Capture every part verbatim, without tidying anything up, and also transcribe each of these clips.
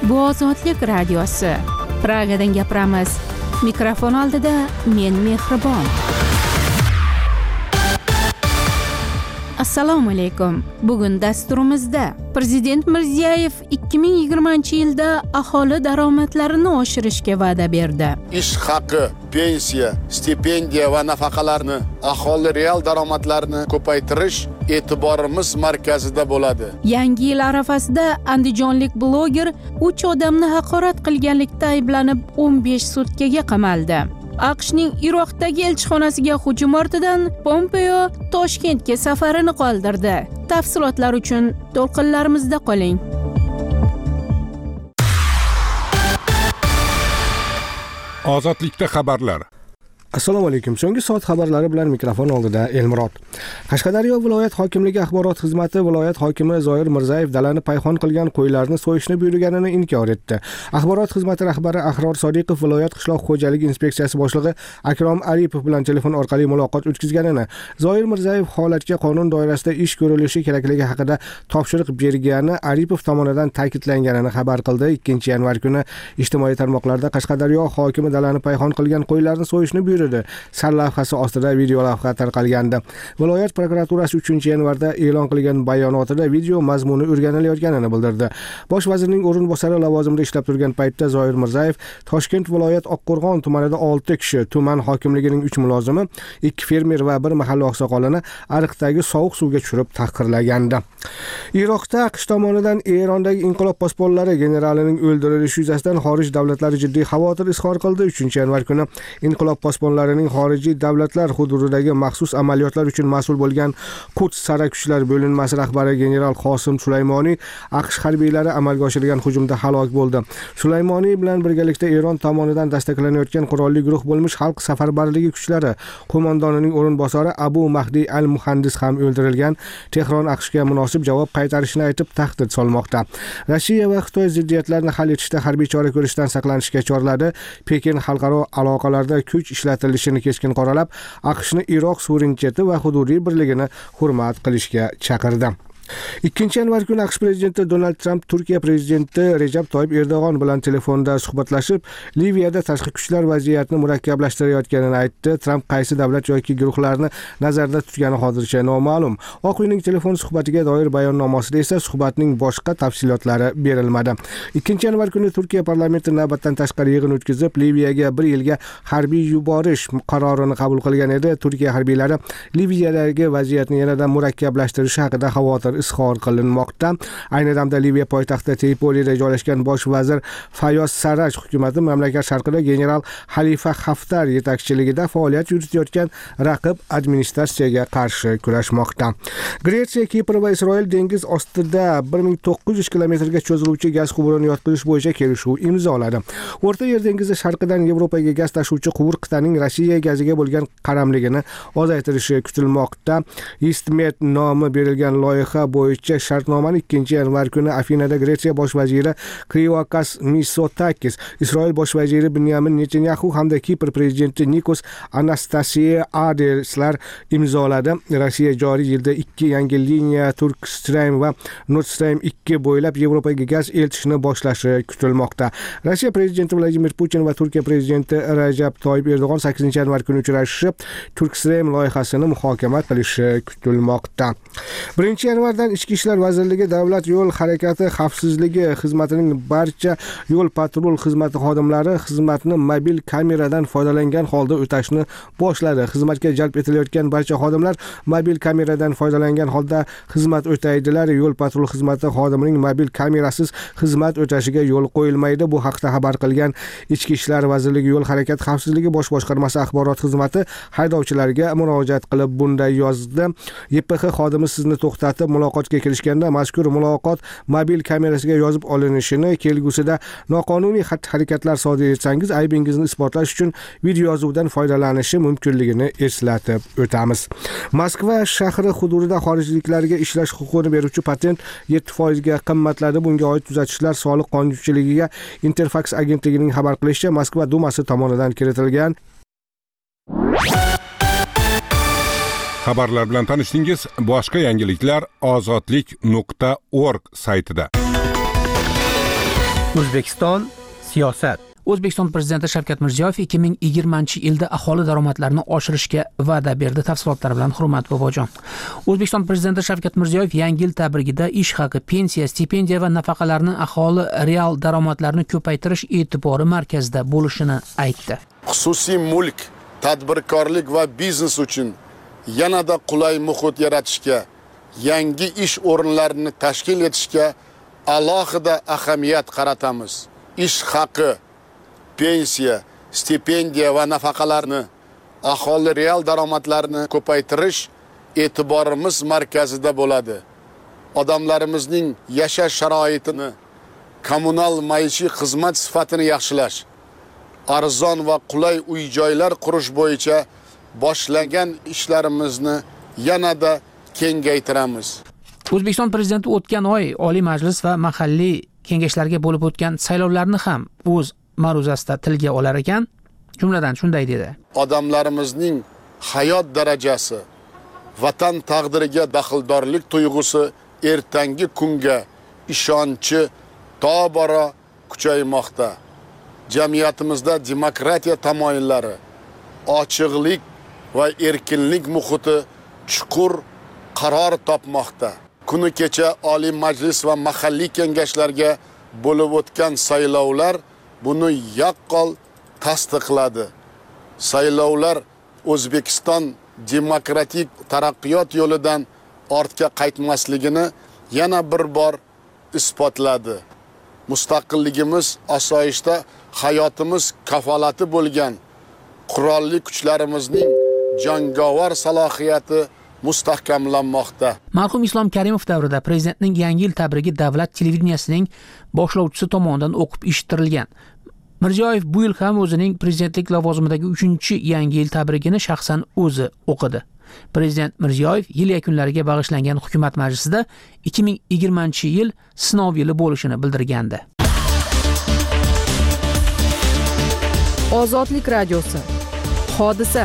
Bu Ozodlik radiosi. Pragadan gapiramiz. Mikrofon oldida men Mehribon. Assalomu alaykum. Bugun dasturimizda Prezident Mirziyoyev ikki ming yigirmanchi yilda aholi daromadlarini oshirishga va'da berdi. Ish haqi, pensiya, stipendiya va nafaqalarni, aholi real daromadlarini ko'paytirish e'tiborimiz markazida bo'ladi. Yangi yil arafasida andijonlik bloger uch odamni haqorat qilganlikda ayblanib o'n besh sutkaga qamaldi. AQShning Iroqdagi elchixonasiga hujum ortidan Pompeo Toshkentga safarini qoldirdi. Tafsilotlar uchun to'lqinlarimizda qoling. Ozodlikda xabarlar. Assalomu alaykum. So'nggi soat xabarlari bilan mikrofon oldida Elmurod. Qashqadaryo viloyat hokimligi axborot xizmati viloyat hokimi Zoir Mirzayev dalani payhon qilgan qo'ylarni so'yishni buyurganini inkor etdi. Axborot xizmati rahbari Ahror Sodiqov viloyat qishloq xo'jaligi inspeksiyasi boshlig'i Akrom Aripov bilan telefon orqali muloqot o'tkazganini, Zoir Mirzayev holatga qonun doirasida ish ko'rilishi kerakligi haqida topshiriq bergani Aripov tomonidan ta'kidlanganini xabar qildi. ikkinchi yanvar kuni ijtimoiy tarmoqlarda Qashqadaryo hokimi dalani payhon qilgan qo'ylarni so'yishni buyurdi sarlavhasi ostida video lavha tarqalgandi. Viloyat prokuraturasi uchinchi yanvarda e'lon qilgan bayonotida video mazmuni o'rganilayotganini bildirdi. Bosh vazirning o'rinbosari lavozimida ishlab turgan paytda Zoir Mirzayev Toshkent viloyat Oqqo'rg'on tumanida olti kishi, tuman hokimligining uch mulozimi, ikki fermer va bir mahalla oqsoqolini ariqdagi sovuq suvga tushirib tahqirlagandi. Iroqda AQSh tomonidan Erondagi inqilob posbonlari generalining o'ldirilishi yuzasidan xorij davlatlari jiddiy xavotir izhor qildi. uchinchi yanvar kuni inqilob posbonlarining xorijiy davlatlar hududidagi maxsus amaliyotlar uchun mas'ul bo'lgan Quds sara kuchlar bo'linmasi rahbari general Qosim Sulaymoniy AQSh harbiylari amalga oshirgan hujumda halok bo'ldi. Sulaymoniy bilan birgalikda Eron tomonidan dastaklanayotgan qurolli guruh bo'lmish xalq safarbarligi kuchlari qo'mondonining o'rinbosari Abu Mahdi al-Muhandis ham o'ldirilgan. Tehron AQShga munosib javob qaytarishini aytib tahdid solmoqda. Rossiya va Xitoy ziddiyatlarni hal etishda harbiy chora ko'rishdan saqlanishga chorladi. Pekin xalqaro aloqalarda kuch ishlatilishini keskin qoralab, AQShni Iroq suvereniteti va hududiy birligini hurmat qilishga chaqirdi. ikkinchi yanvar kuni AQSh prezidenti Donald Trump Turkiya prezidenti Recep Tayyip Erdo'g'on bilan telefonda suhbatlashib, Liviyada tashqi kuchlar vaziyatni murakkablashtirayotganini aytdi. Trump qaysi davlat yoki guruhlarni nazarda tutgani hozircha noma'lum. Oq uyning telefon suhbatiga doir bayonnomasida esa suhbatning boshqa tafsilotlari berilmadi. ikkinchi yanvar kuni Turkiya parlamenti navbatdan tashqari yig'in o'tkazib, Liviyaga bir yilga harbiy yuborish qarorini qabul qilgan edi. Turkiya harbiylari Liviyadagi vaziyatni yanada murakkablashtirishi haqida xavotir izhor qilinmoqda. Ayni damda Liviya poytaxti Tripolida joylashgan bosh vazir Fayoz Sarraj hukumati mamlakat sharqida general Xalifa Xaftar yetakchiligida faoliyat yuritayotgan raqib administratsiyaga qarshi kurashmoqda. Gretsiya, Kipr va Isroil dengiz ostida bir ming to'qqiz yuz kilometrga cho'ziluvchi gaz quvurini yotqizish bo'yicha kelishuv imzoladi. O'rta Yer dengizi sharqidan Yevropaga gaz tashuvchi quvur qit'aning Rossiya gaziga bo'lgan qaramligini ozaytirishi kutilmoqda. EastMed nomi berilgan loyiha bo'yicha shartnomani ikkinchi yanvar kuni Afinada Gretsiya bosh vaziri Krivokas Mitsotakis, Isroil bosh vaziri Benyamin Netanyahu hamda Kipr prezidenti Nikos Anastasiadislar imzoladi. Rossiya joriy yilda ikki yangi liniya Turkstream va Nord Stream ikki bo'ylab Yevropaga gaz eltishni boshlashi kutilmoqda. Rossiya prezidenti Vladimir Putin va Turkiya prezidenti Recep Tayyip Erdo'g'on sakkizinchi yanvar kuni uchrashib, Turkstream loyihasini muhokama qilishi kutilmoqda. birinchi yanvardan Ichki ishlar vazirligi Davlat yo'l harakati xavfsizligi xizmatining barcha yo'l patrul xizmati xodimlari xizmatni mobil kameradan foydalangan holda o'tashni boshladi. Xizmatga jalb etilayotgan barcha xodimlar mobil kameradan foydalangan holda xizmat o'taydilar. Yo'l patrul xizmati xodimining mobil kamerasiz xizmat o'tashiga yo'l qo'yilmaydi. Bu haqda xabar qilgan Ichki ishlar vazirligi yo'l harakati xavfsizligi bosh boshqarmasi axborot xizmati haydovchilarga murojaat qilib bunday yozdi. Y P X xodimi sizni to'xtatib muloqotga kirishganda mazkur muloqot mobil kamerasiga yozib olinishini, kelgusida noqonuniy xatti-harakatlar sodir etsangiz aybingizni isbotlash uchun video yozuvdan foydalanishi mumkinligini eslatib o'tamiz. Moskva shahri hududida xorijliklarga ishlash huquqini beruvchi patent yetti foiz ga qimmatladi. Bunga oid tuzatishlar soliq qonunchiligiga Interfax agentligining xabar qilishicha Moskva dumasi tomonidan kiritilgan. Xabarlar bilan tanishdingiz. Boshqa yangiliklar ozodlik nuqta org saytida. O'zbekiston siyosat. O'zbekiston prezidenti Shavkat Mirziyoyev ikki ming yigirmanchi yilda aholi daromadlarini oshirishga va'da berdi. Tafsilotlari bilan Hurmat Bobojon. O'zbekiston prezidenti Shavkat Mirziyoyev yangi yil tabrigida ish haqi, pensiya, stipendiya va nafaqalarni aholi real daromadlarini ko'paytirish e'tibori markazida bo'lishini aytdi. Xususiy mulk, tadbirkorlik va biznes uchun yanada qulay muhit yaratishga, yangi ish o'rinlarini tashkil etishga alohida ahamiyat qaratamiz. Ish haqi, pensiya, stipendiya va nafaqalarni, aholi real daromadlarini ko'paytirish e'tiborimiz markazida bo'ladi. Odamlarimizning yashash sharoitini, kommunal maishiy xizmat sifatini yaxshilash, arzon va qulay uy-joylar qurish bo'yicha boshlagan ishlarimizni yanada kengaytiramiz. O'zbekiston prezidenti o'tgan oy Oliy Majlis va mahalliy kengashlarga bo'lib o'tgan saylovlarni ham o'z ma'ruzasida tilga olar ekan. Jumladan shunday dedi: Odamlarimizning hayot darajasi, vatan taqdiriga daxldorlik tuyg'usi ertangi kunga ishonchi tobora kuchaymoqda. Jamiyatimizda demokratiya tamoyillari, ochiqlik va erkinlik muhiti chuqur qaror topmoqda. Kuni kecha Oliy Majlis va mahalliy kengashlarga bo'lib o'tgan saylovlar buni yaqqol tasdiqladi. Saylovlar O'zbekiston demokratik taraqqiyot yo'lidan ortga qaytmasligini yana bir bor isbotladi. Mustaqilligimiz, osoyishta hayotimiz kafolati bo'lgan qurolli kuchlarimizning jangovar salohiyati mustahkamlanmoqda. Marhum Islom Karimov davrida prezidentning yangi yil tabrigi davlat televideniyasining boshlovchisi tomonidan o'qib eshittirilgan. Mirziyoyev bu yil ham o'zining prezidentlik lavozimidagi uchinchi yangi yil tabrigini shaxsan o'zi o'qidi. Prezident Mirziyoyev yil yakunlariga bag'ishlangan hukumat majlisida ikki ming yigirmanchi yil sinov yili bo'lishini bildirgandi. Ozodlik radiosi. Hodisa.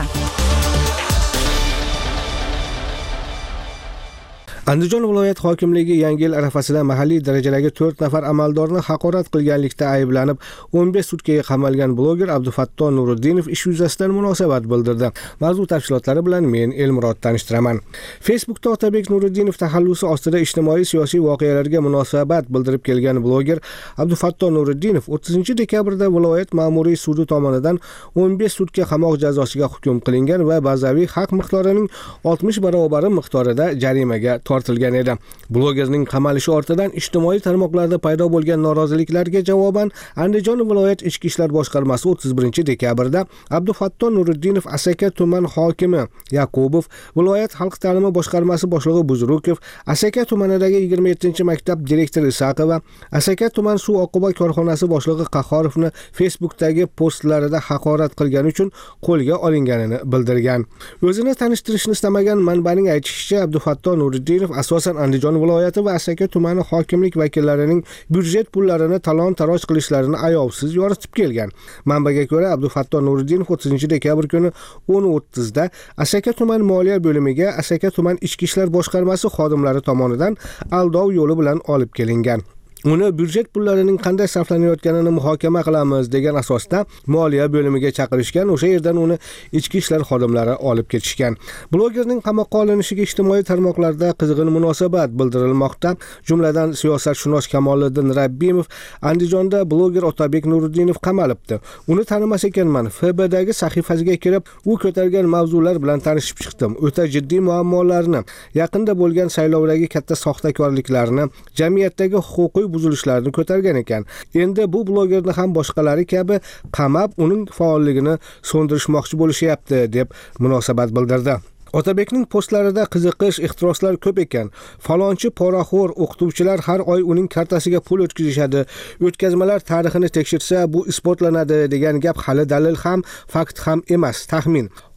Andijon viloyat hokimligi yangi yil arafasida mahalliy darajadagi to'rt nafar amaldorni haqorat qilganlikda ayblanib o'n besh sutkaga qamalgan bloger Abdufatto Nuriddinov ish yuzasidan munosabat bildirdi. Mavzu tafsilotlari bilan men Elmurod tanishtiraman. Facebookda Otabek Nuriddinov taxallusi ostida ijtimoiy siyosiy voqealarga munosabat bildirib kelgan bloger Abdufatto Nuriddinov o'ttizinchi dekabrda viloyat ma'muriy sudi tomonidan o'n besh sutka qamoq jazosiga hukm qilingan va bazaviy haq miqdorining oltmish barobar miqdorida jarimaga tortilgan edi. Blogerning qamalishi ortidan ijtimoiy tarmoqlarda paydo bo'lgan noroziliklarga javoban Andijon viloyat ichki ishlar boshqarmasi o'ttiz birinchi dekabrda Abdufatto Nuriddinov Asaka tuman hokimi Yaqubov, viloyat xalq ta'limi boshqarmasi boshlig'i Buzrukov, Asaka tumanidagi yigirma yettinchi maktab direktori Isaqova, Asaka tuman suv oqova korxonasi boshlig'i Qahhorovni Facebookdagi postlarida haqorat qilgani uchun qo'lga olinganini bildirgan. O'zini tanishtirishni istamagan manbaning aytishicha, Abdufatto Nuriddinov asosan Andijon viloyati va Asaka tumani hokimlik vakillarining byudjet pullarini talon-taroj qilishlarini ayovsiz yoritib kelgan. Manbaga ko'ra, Abdufatto Nuriddinov o'ttizinchi dekabr kuni o'n o'ttiz da Asaka tuman moliya bo'limiga Asaka tuman ichki ishlar boshqarmasi xodimlari tomonidan aldov yo'li bilan olib kelingan. Uni byudjet pullarining qanday sarflanayotganini muhokama qilamiz degan asosda moliya bo'limiga chaqirishgan. O'sha yerdan uni ichki ishlar xodimlari olib ketishgan. Blogerning qamoqqa olinishiga ijtimoiy tarmoqlarda qizg'in munosabat bildirilmoqda. Jumladan siyosatshunos Kamoliddin Rabbimov Andijonda bloger Otabek Nuriddinov qamalibdi. Uni tanimas ekanman. F B dagi sahifasiga kirib, u ko'targan mavzular bilan tanishib chiqdim. O'ta jiddiy muammolarni, yaqinda bo'lgan saylovdagi katta soxtakorliklarni, jamiyatdagi huquqiy buzilishlarni ko'targan ekan. Endi bu blogerni ham boshqalari kabi qamab, uning faolligini so'ndirishmoqchi bo'lishyapti deb munosabat bildirdi. Otabekning postlarida qiziqish, ixtiroslar ko'p ekan. Falonchi poraxo'r o'qituvchilar har oy uning kartasiga pul o'tkazishadi. O'tkazmalar tarixini tekshirsa, bu isbotlanadi degan gap hali dalil ham, fakt ham emas, taxmin.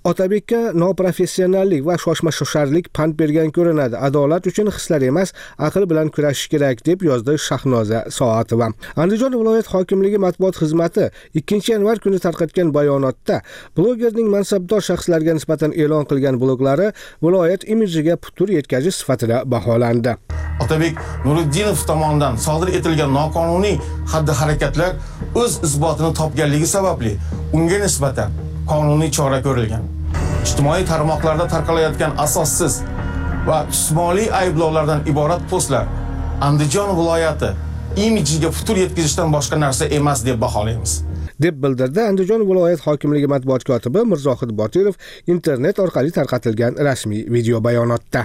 Otabekka noprofessionallik va shoshma-shosharlik pand bergan ko'rinadi. Adolat uchun hislar emas, aql bilan kurashish kerak deb yozdi Shahnoza Soatova. Andijon viloyat hokimligi matbuot xizmati ikkinchi yanvar kuni tarqatgan bayonotda blogerning mansabdor shaxslarga nisbatan e'lon qilgan bloglari viloyat imejiga putur yetkazish sifatida baholandi. Otabek Nuriddinov tomonidan sodir etilgan noqonuniy xatti-harakatlar o'z isbotini topganligi sababli unga nisbatan qonuniy chora ko'rilgan. Ijtimoiy tarmoqlarda tarqalayotgan asossiz va jismoniy ayblovlardan iborat postlar Andijon viloyati imejiga putur yetkazishdan boshqa narsa emas deb baholaymiz, deb bildirdi Andijon viloyat hokimligi matbuot kotibi Mirzohid Botirov internet orqali tarqatilgan rasmiy video bayonotda.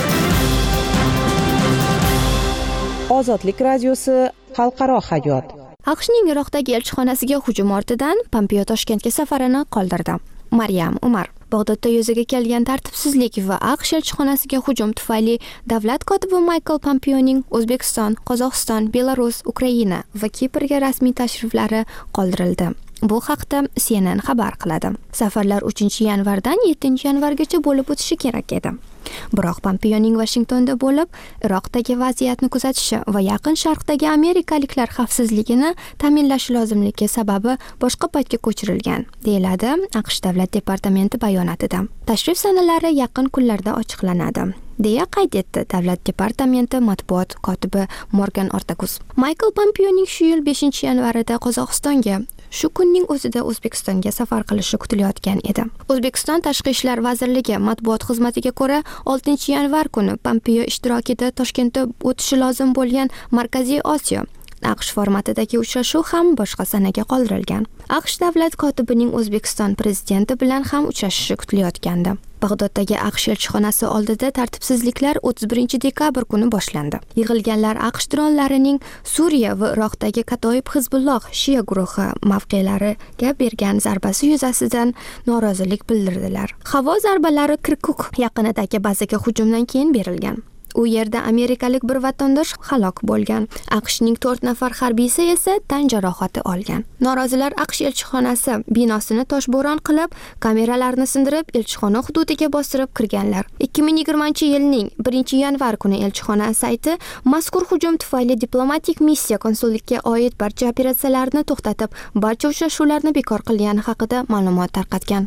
Ozodlik radiosi xalqaro hayot. AQShning Iroqdagi elchixonasiga hujum ortidan Pompeo Toshkentga safarini qoldirdi. Maryam Umar Bag'dodda yuzaga kelgan tartibsizlik va AQSh elchixonasiga hujum tufayli davlat kotibi Michael Pompeoning O'zbekiston, Qozog'iston, Belarus, Ukraina va Kiprga rasmiy tashriflari qoldirildi. Bu haqda C N N xabar qiladi. Safarlar uchinchi yanvardan yettinchi yanvargacha bo'lib o'tishi kerak edi. Biroq Pompeoning Washingtonda bo'lib, Iroqdagi vaziyatni kuzatishi va Yaqin Sharqdagi amerikaliklar xavfsizligini ta'minlashi lozimligi sababi boshqa paytga ko'chirilgan, deyiladi AQSh davlat departamenti bayonotida. Tashrif sanalari yaqin kunlarda ochiqlanadi, deya qayd etdi davlat departamenti matbuot kotibi Morgan Ortakus. Michael Pompeoning shu yil beshinchi yanvarida Qozog'istonga, shu kunning o'zida O'zbekistonga safar qilishi kutilayotgan edi. O'zbekiston Tashqi ishlar vazirligi matbuot xizmatiga ko'ra, oltinchi yanvar kuni Pompeo ishtirokida Toshkentda o'tishi lozim bo'lgan Markaziy Osiyo AQSh formatidagi uchrashuv ham boshqa sanaga qoldirilgan. AQSh davlat kotibining O'zbekiston prezidenti bilan ham uchrashishi kutilayotgandi. Bag'doddagi AQSh elchixonasi oldida tartibsizliklar o'ttiz birinchi dekabr kuni boshlandi. Yig'ilganlar AQSh dronlarining Suriya va Iroqdagi Katoib Hizbulloh Shia guruhi mavqelariga bergan zarbasi yuzasidan norozilik bildirdilar. Havo zarbalari Kirkuk yaqinidagi bazaga hujumdan keyin berilgan. U yerda amerikalik bir vatandosh halok bo'lgan. AQShning to'rt nafar harbiysi esa tan jarohati olgan. Norozilar AQSh elchixonasi binosini toshbo'ron qilib, kameralarni sindirib, elchixona hududiga bostirib kirganlar. ikki ming yigirmanchi yilning birinchi yanvar kuni elchixona sayti mazkur hujum tufayli diplomatik missiya konsullikka oid barcha operatsiyalarni to'xtatib, barcha uchrashuvlarni bekor qilgani haqida ma'lumot tarqatgan.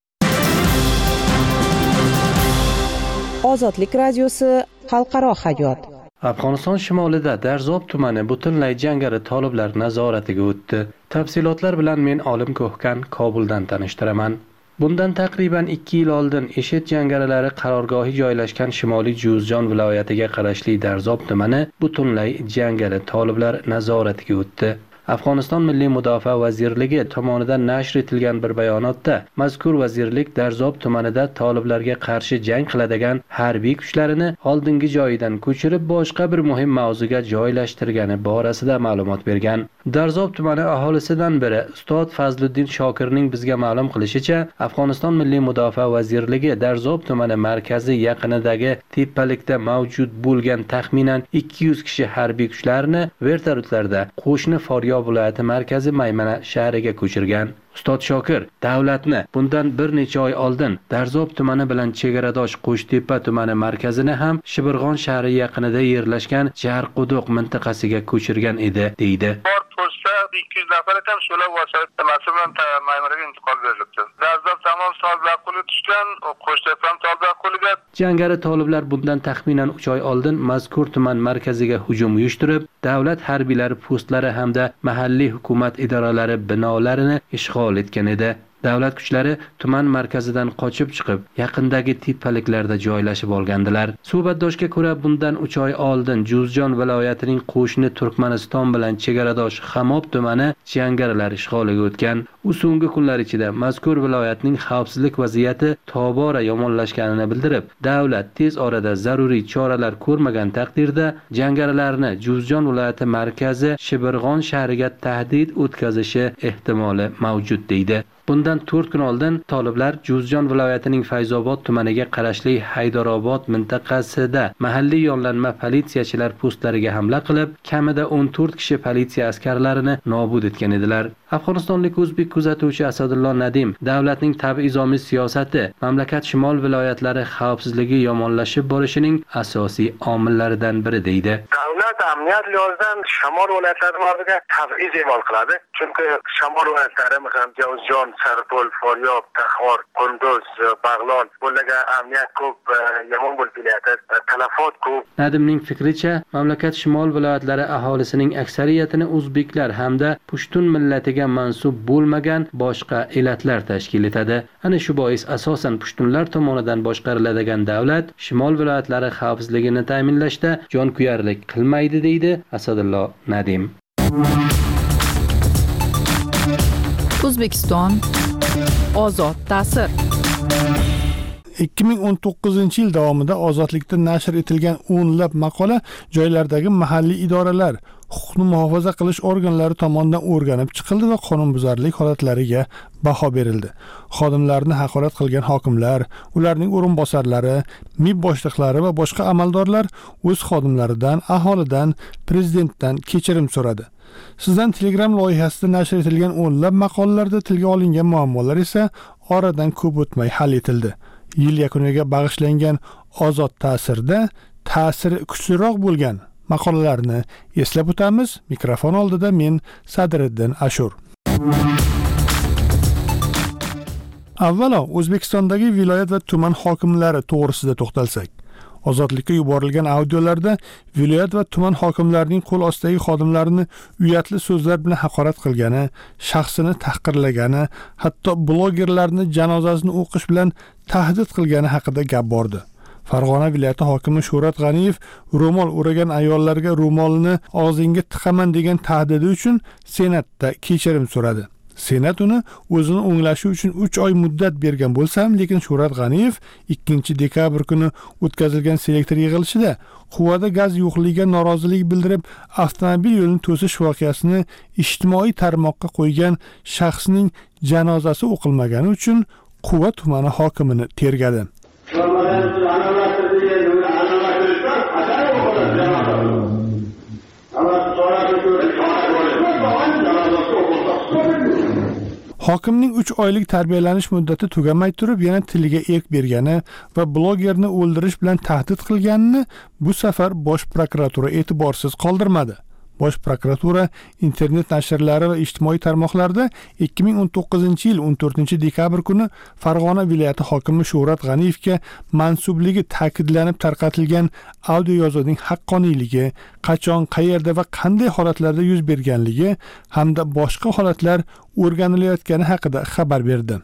Ozodlik radiosi xalqaro hayot. Afg'oniston shimolida Darzob tumani butunlay jangari toliblar nazoratiga o'tdi. Tafsilotlar bilan men Olim Ko'hkan Kobuldan tanishtiraman. Bundan taqriban ikki yil oldin IShID jangarilari qarorgohi joylashgan Shimoliy Juzjon viloyatiga qarashli Darzob tumani butunlay jangari toliblar nazoratiga o'tdi. Afg'oniston Milliy mudofaa vazirligi tomonidan nashr etilgan bir bayonotda mazkur vazirlik Darzob tumanida toliblarga qarshi jang qiladigan harbiy kuchlarini oldingi joyidan ko'chirib boshqa bir muhim mavzuga joylashtirgani borasida ma'lumot bergan. Darzob tumani aholisidan biri Ustod Fazliddin Shokirning bizga ma'lum qilishicha, Afg'oniston Milliy mudofaa vazirligi Darzob tumani markazi yaqinidagi tepalikda mavjud bo'lgan taxminan ikki yuz kishi harbiy kuchlarini vertolyotlarda qo'shni Foryo viloyati markazi Maymana shahriga ko'chirgan. Ustod Shokir davlatni bundan bir necha oy oldin Darzob tumani bilan chegaradosh Qo'shtepa tumani markazini ham Shibirg'on shahri yaqinida yerlashgan Jarquduq mintaqasiga ko'chirgan edi, deydi. ikki yuz nafar ham shular vasiyat bilan Maymanaga intiqol berilibdi. Darzob tamom toliblar qo'liga tushgan, Qo'shtepa ham toliblar qo'liga. Jangari toliblar bundan taxminan uch oy oldin mazkur tuman markaziga hujum uyushtirib, davlat harbiylari postlari hamda mahalliy hukumat idoralari binolarini ishg'ol etgan edi. Davlat kuchlari tuman markazidan qochib chiqib, yaqindagi tepaliklarda joylashib olgandilar. Suhbatdoshga ko'ra, bundan uch oy oldin Juzjon viloyatining qo'shni Turkmaniston bilan chegaradosh Xamob tumani jangarilar ishg'oliga o'tgan. U so'nggi kunlar ichida mazkur viloyatning xavfsizlik vaziyati tobora yomonlashganini bildirib, davlat tez orada zaruriy choralar ko'rmagan taqdirda jangarilarni Juzjon viloyati markazi Shibirg'on shahriga tahdid o'tkazishi ehtimoli mavjud, deydi. Bundan to'rt kun oldin toliblar Juzjon viloyatining Fayzobod tumaniga qarashli Haydarobod mintaqasida mahalliy yollanma politsiyachilar postlariga hamla qilib, kamida o'n to'rt kishi politsiya askarlarini nobud etgan edilar. Afg'onistonlik o'zbek kuzatuvchi Asadullo Nadim davlatning tabiizomiy siyosati mamlakat shimol viloyatlari xavfsizligi yomonlashib borishining asosiy omillaridan biri deydi. Davlat amniyat lozim shamol viloyatlari oldiga tabiiz e'mol qiladi. Chunki shamol viloyatlari masalan Javuzjon, Sarpol, Foryob, Taxor, Qunduz, Bag'lon bularga amniyat ko'p, yomon bo'lib kelyapti, talafot ko'p. Nadimning fikricha, mamlakat shimol viloyatlari aholisining aksariyatini o'zbeklar hamda pushtun millatiga mansub bo'lmagan boshqa elatlar tashkil etadi. Ana shu bois asosan pushtunlar tomonidan boshqariladigan davlat shimol viloyatlari xavfsizligini ta'minlashda jonkuyarlik qilmaydi deydi Asadullo Nadim. O'zbekiston ozod ta'sir. ikki ming o'n to'qqizinchi yil davomida ozodlikda nashr etilgan o'nlab maqola joylardagi mahalliy idoralar, huquqni muhofaza qilish organlari tomonidan o'rganib chiqildi va qonunbuzarlik holatlariga baho berildi. Xodimlarni haqorat qilgan hokimlar, ularning o'rinbosarlari, mib boshliqlari va boshqa amaldorlar o'z xodimlaridan, aholidan, prezidentdan kechirim so'radi. Sizdan Telegram loyihasida nashr etilgan o'nlab maqolalarda tilga olingan muammolar esa oradan ko'p o'tmay hal etildi. Yil yakuniga bag'ishlangan ozod ta'sirda ta'siri kuchliroq bo'lgan maqolalarni eslab o'tamiz. Mikrofon oldida men Sadriddin Ashur. Avvalo O'zbekistondagi viloyat va tuman hokimlari to'g'risida to'xtalsak. Ozodlikka yuborilgan audiolarda viloyat va tuman hokimlarining qo'l ostidagi xodimlarini uyatli so'zlar bilan haqorat qilgani, shaxsini tahqirlagani, hatto blogerlarni janozasini o'qish bilan tahdid qilgani haqida gap bordi. Farg'ona viloyati hokimi Shuhrat G'aniyev ro'mol o'ragan ayollarga ro'molni og'zingga tiqaman degan tahdidi uchun Senatda kechirim so'radi. Senat uni o'zini o'nglashi uchun uch oy muddat bergan bo'lsa ham, lekin Shuhrat G'aniyev ikkinchi dekabr kuni o'tkazilgan selektor yig'ilishida quvvada gaz yo'qligiga norozilik bildirib, avtomobil yo'lini to'sish voqeasini ijtimoiy tarmoqqa qo'ygan shaxsning janozasi o'qilmagani uchun Quva tumani hokimini tergadi. Hokimning uch oylik tarbiyalanish muddati tugamay turib yana tiliga erk bergani va blogerni o'ldirish bilan tahdid qilganini bu safar Bosh prokuratura e'tiborsiz qoldirmadi. Bosh prokuratura internet nashrlari va ijtimoiy tarmoqlarda ikki ming o'n to'qqizinchi yil o'n to'rtinchi dekabr kuni Farg'ona viloyati hokimi Shuhrat G'aniyevga mansubligi ta'kidlanib tarqatilgan audio yozuvning haqqoniyligi, qachon, qayerda va qanday holatlarda yuz berganligi hamda boshqa holatlar o'rganilayotgani haqida xabar berdi.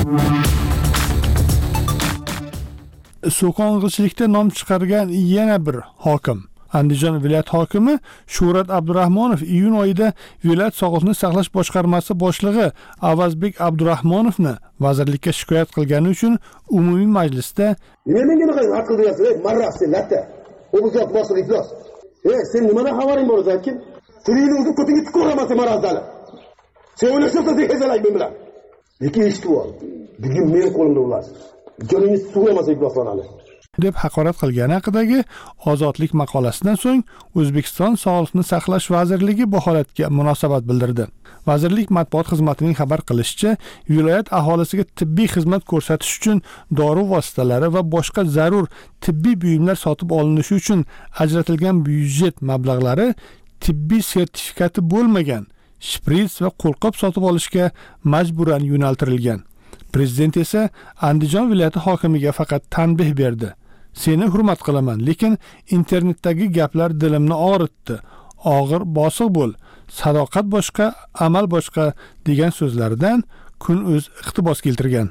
So'kong'ichilikda nom chiqargan yana bir hokim Andijon viloyat hokimi Shuhrat Abdurahmonov iyun oyida viloyat sog'liqni saqlash boshqarmasi boshlig'i Avazbek Abdurahmonovni vazirlikka shikoyat qilgani uchun umumiy majlisda "Menga nima haq qilyapsiz? Marrasi latta. O'zbek boshlig'i iflos. Ey, sen nimadan xabaring bor o'zing? Tilingni o'zi ko'tingga tiqoramasa marazali. Sen o'ylashsan degazalang men bilan. Lekin eshitib ol. Bugun men qo'limda ular. Joningiz sug'ramasa ifloslanadi. deb haqorat qilgani haqidagi ozodlik maqolasidan so'ng O'zbekiston Sog'liqni saqlash vazirligi bu holatga munosabat bildirdi. Vazirlik matbuot xizmatining xabar qilishicha, viloyat aholisiga tibbiy xizmat ko'rsatish uchun dori vositalari va boshqa zarur tibbiy buyumlar sotib olinishi uchun ajratilgan byudjet mablag'lari tibbiy sertifikati bo'lmagan shprits va qo'lqop sotib olishga majburan yo'naltirilgan. Prezident esa Andijon viloyati hokimiga faqat tanbeh berdi. Seni hurmat qilaman, lekin internetdagi gaplar dilimni og'ritdi. Og'ir bosiq bo'l. Sadoqat boshqa, amal boshqa degan so'zlardan kun o'z iqtibos keltirgan.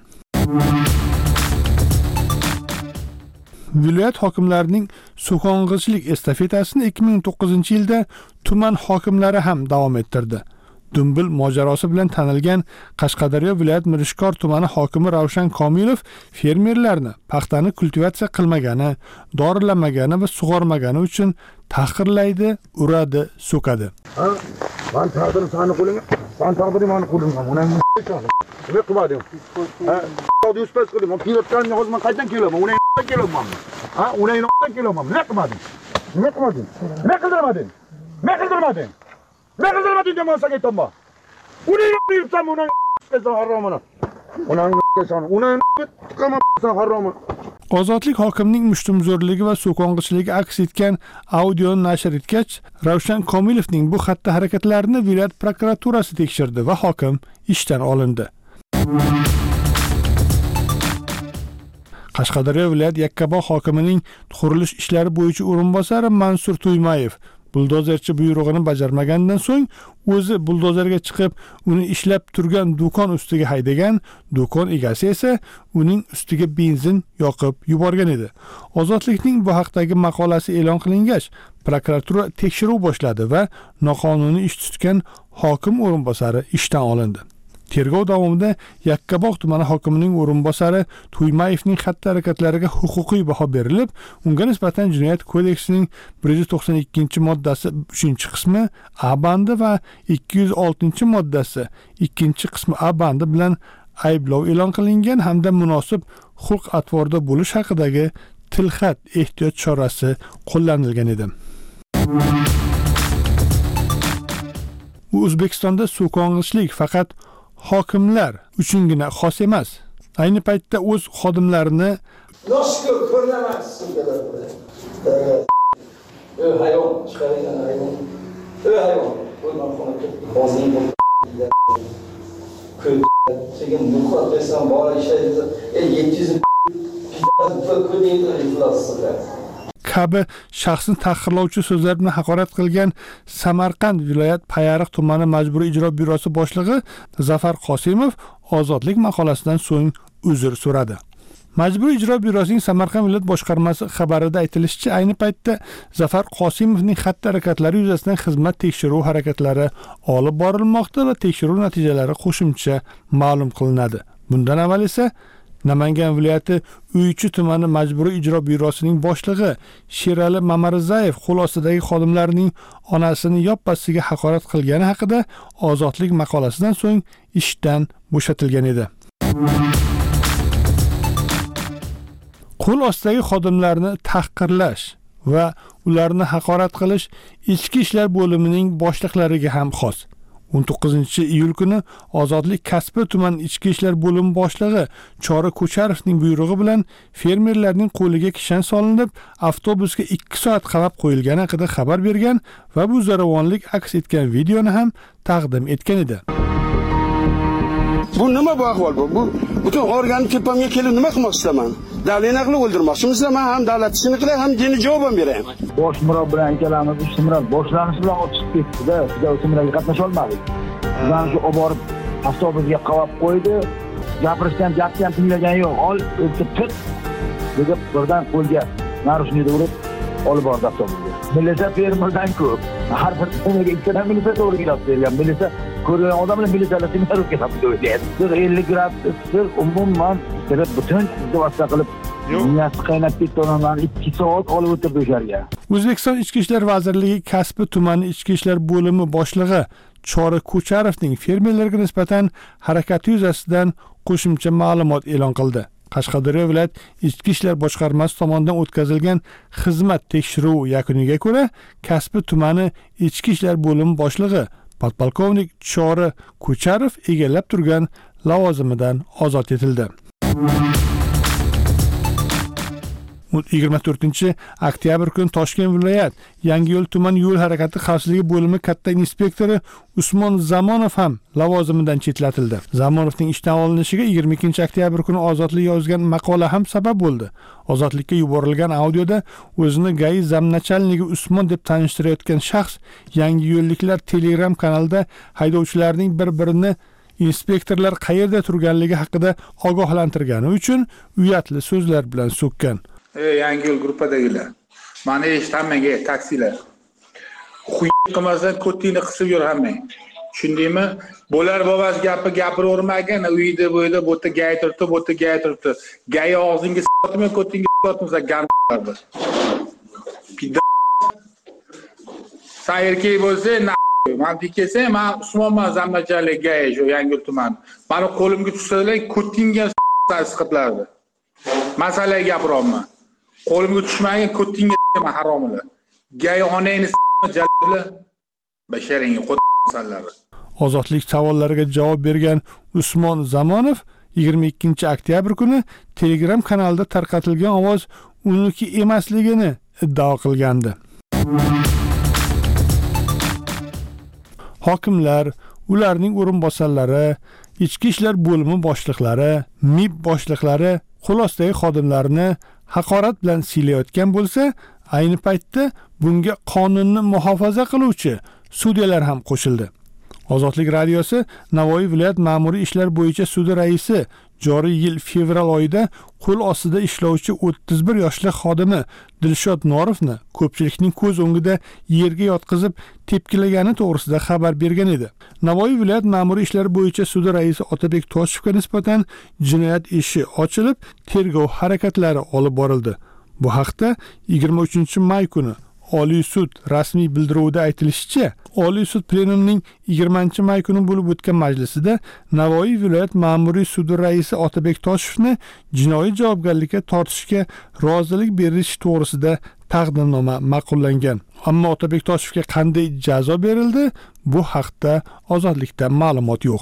Viloyat hokimlarining so'kong'ichilik estafetasini ikki ming o'n to'qqizinchi yilda tuman hokimlari ham davom ettirdi. Dumbil mojarosi bilan tanilgan Qashqadaryo viloyat Mirishkor tumani hokimi Ravshan Komilov fermerlarni paxtani kultivatsiya qilmagani, dorilamagani va sug'ormagani uchun tahqirlaydi, uradi, so'kadi. Ha, men taqdir sani qo'lingga Sen taqdirimani qo'limdan, unang chani. Nima qilmadim? Ha, audio space qildim. Pilotdan hozir qayerdan kelaman? Unang kelaman. Ha, unang kelaman. Nima qilmadim? Nima qilmadim? Nima qildirmading? Nima qildirmading? Nima qildirmading deb olsaga aytma. Unang yurtsan, unang haromini. Unang chani. Unang qilmasan haromini. Ozodlik hokimning mushtumzo'rligi va so'kong'ichiligi aks etgan audioni nashr etgach, Ravshan Komilovning bu xatti harakatlarini viloyat prokuraturasi tekshirdi va hokim ishdan olindi. Qashqadaryo viloyat Yakkabog' hokimining qurilish ishlari bo'yicha o'rinbosari Mansur To'ymayev buldozerchi buyrug'ini bajarmagandan so'ng o'zi buldozerga chiqib, uni ishlab turgan do'kon ustiga haydagan, do'kon egasi esa uning ustiga benzin yoqib yuborgan edi. Ozodlikning bu haqdagi maqolasi e'lon qilingach, prokuratura tekshiruv boshladi va noqonuniy ish tutgan hokim o'rinbosari ishdan olindi. Tergov davomida Yakkabog' tumani hokimining o'rinbosari To'ymayevning xatti harakatlariga huquqiy baho berilib, unga nisbatan Jinoyat kodeksining bir yuz to'qson ikkinchi moddasi uchinchi qismi A bandi va ikki yuz oltinchi moddasi ikkinchi qismi A bandi bilan ayblov e'lon qilingan hamda munosib xulq-atvorda bo'lish haqidagi tilxat ehtiyot chorasi qo'llanilgan edi. U O'zbekistonda so'kong'ichlik faqat hokimlar uchungina xos emas. Ayni paytda o'z xodimlarini Noshkur ko'rnamas. Ö hayvon, chiqargan hayvon. Ö hayvon. Qo'yman xonada. Hozir ko'p sekin muqot desam bor ishlaydi. yetti yuz kabi shaxsni tahqirlovchi so'zlar bilan haqorat qilgan Samarqand viloyat Payariq tumani majburiy ijro byurosi boshlig'i Zafar Qosimov ozodlik maqolasidan so'ng uzr so'radi. Majburiy ijro byurosining Samarqand viloyat boshqarmasi xabarida aytilishicha, ayni paytda Zafar Qosimovning xatti harakatlari yuzasidan xizmat tekshiruv harakatlari olib borilmoqda va tekshiruv natijalari qo'shimcha ma'lum qilinadi. Bundan avval esa Namangan viloyati Uychi tumani majburiy ijro byurosining boshlig'i Sherali Mamarizayev qo'l ostidagi xodimlarining onasini yoppasiga haqorat qilgani haqida ozodlik maqolasidan so'ng ishdan bo'shatilgan edi. Qo'l ostidagi xodimlarni tahqirlash va ularni haqorat qilish ichki ishlar bo'limining boshliqlariga ham xos. o'n to'qqizinchi iyul kuni Ozodlik Kasbi tuman ichki ishlar bo'limi boshlig'i Chora Ko'charovning buyrug'i bilan fermerlarning qo'liga kishan solinib, avtobusga ikki soat qamab qo'yilgani haqida xabar bergan va bu zo'ravonlik aks etgan videoni ham taqdim etgan edi. Bu nima bu ahvol bu? Bu butun organi tepamga kelib nima qilmoqchiman? Davlatni qilib o'ldirmoqchimizlar, men ham davlat ishini qilay, ham diniy javob ham beraman. Bosh murod bilan ikkalamiz ishtimroq boshlanishi bilan o'tib ketdi-da, biz o'simlarga qatnasha olmadik. Bizdan shu olib borib avtobusga qavab qo'ydi. Gapirishdan gapni ham tinglagan yo'q. Ol, o'tib ket. Deb birdan qo'lga narushnikda urib olib bordi avtobusga. Militsiya fermerdan ko'p. Har bir unaga ikkita militsiya to'g'ri kelib bergan. Militsiya ko'rgan odamlar militsiyalar seminarga ketib qo'ydi. ellik gradus umuman deb butun vosita qilib niyat qaynab ketdi, odamlarni ikki soat olib o'tirdi o'sharga. O'zbekiston Ichki ishlar vazirligi Kasbi tumani ichki ishlar bo'limi boshlig'i Chora Ko'charovning fermerlarga nisbatan harakati yuzasidan qo'shimcha ma'lumot e'lon qildi. Qashqadaryo viloyat ichki ishlar boshqarmasi tomonidan o'tkazilgan xizmat tekshiruvi yakuniga ko'ra, Kasbi tumani ichki ishlar bo'limi boshlig'i podpolkovnik Chora Ko'charov egallab turgan lavozimidan ozod etildi. yigirma to'rtinchi oktyabr kuni Toshkent viloyat Yangiyo'l tuman yo'l harakati xavfsizligi bo'limi katta inspektori Usmon Zamonov ham lavozimidan chetlatildi. Zamonovning ishdan olinishiga yigirma ikkinchi oktyabr kuni Ozodlik yozgan maqola ham sabab bo'ldi. Ozodlikka yuborilgan audioda o'zini Gai zamnachalnigi Usmon deb tanishtirayotgan shaxs Yangiyo'lliklar Telegram kanalida haydovchilarning bir-birini inspektorlar qayerda turganligi haqida ogohlantirgani uchun uyatli so'zlar bilan so'kkan. Ey Yangiyo'l gruppadagilar, mana eshitmang, taksilar. Xuy qilmasdan ko'tingni qisib yur hammang. Tushundingmi? Bo'lar bobasi gapi gapiravermagan, uyda bo'yda bo'ta gay turibdi, bo'ta gay turibdi. Gay og'zingga sotmay, ko'tingga sotmasa gamlardi. Pida. Sayrkey bo'lsa, man dikesam, man Usmonman Zambajalik gay shu Yangiyo'l tumani. Mani qo'limga tushsalar, ko'tingan siqitlardi. Masalaga gapiryapman. Qo'limga tushmagan ko'tingan haromlar. Gay onangni jallar basharingga qo'tsanlar. Ozodlik savollariga javob bergan Usmon Zamonov yigirma ikkinchi oktyabr kuni Telegram kanalida tarqatilgan ovoz uniki emasligini iddao qilgandi. Hokimlar, ularning o'rinbosarlari, ichki ishlar bo'limi boshliqlari, M I B boshliqlari qo'lostidagi xodimlarni haqorat bilan siylayotgan bo'lsa, ayni paytda bunga qonunni muhofaza qiluvchi sudyalar ham qo'shildi. Ozodlik radiosi Navoiy viloyat ma'muriy ishlar bo'yicha sudi raisi joriy yil fevral oyida qo'l ostida ishlovchi o'ttiz bir yoshli xodimi Dilshod Norovni ko'pchilikning ko'z o'ngida yerga yotqizib tepkilagani to'g'risida xabar bergan edi. Navoiy viloyat ma'muriy ishlar bo'yicha sudi raisi Otabek Toshevga nisbatan jinoyat ishi ochilib, tergov harakatlari olib borildi. Bu haqda yigirma uchinchi may kuni Oliy sud rasmiy bildiruvida aytilishicha, Oliy sud plenumining yigirmanchi may kuni bo'lib o'tgan majlisida Navoiy viloyat ma'muriy sudi raisi Otabek Toshevni jinoiy javobgarlikka tortishga rozilik berish to'g'risida taqdimnoma ma'qullangan. Ammo Otabek Toshevga qanday jazo berildi, bu haqda Ozodlikda ma'lumot yo'q.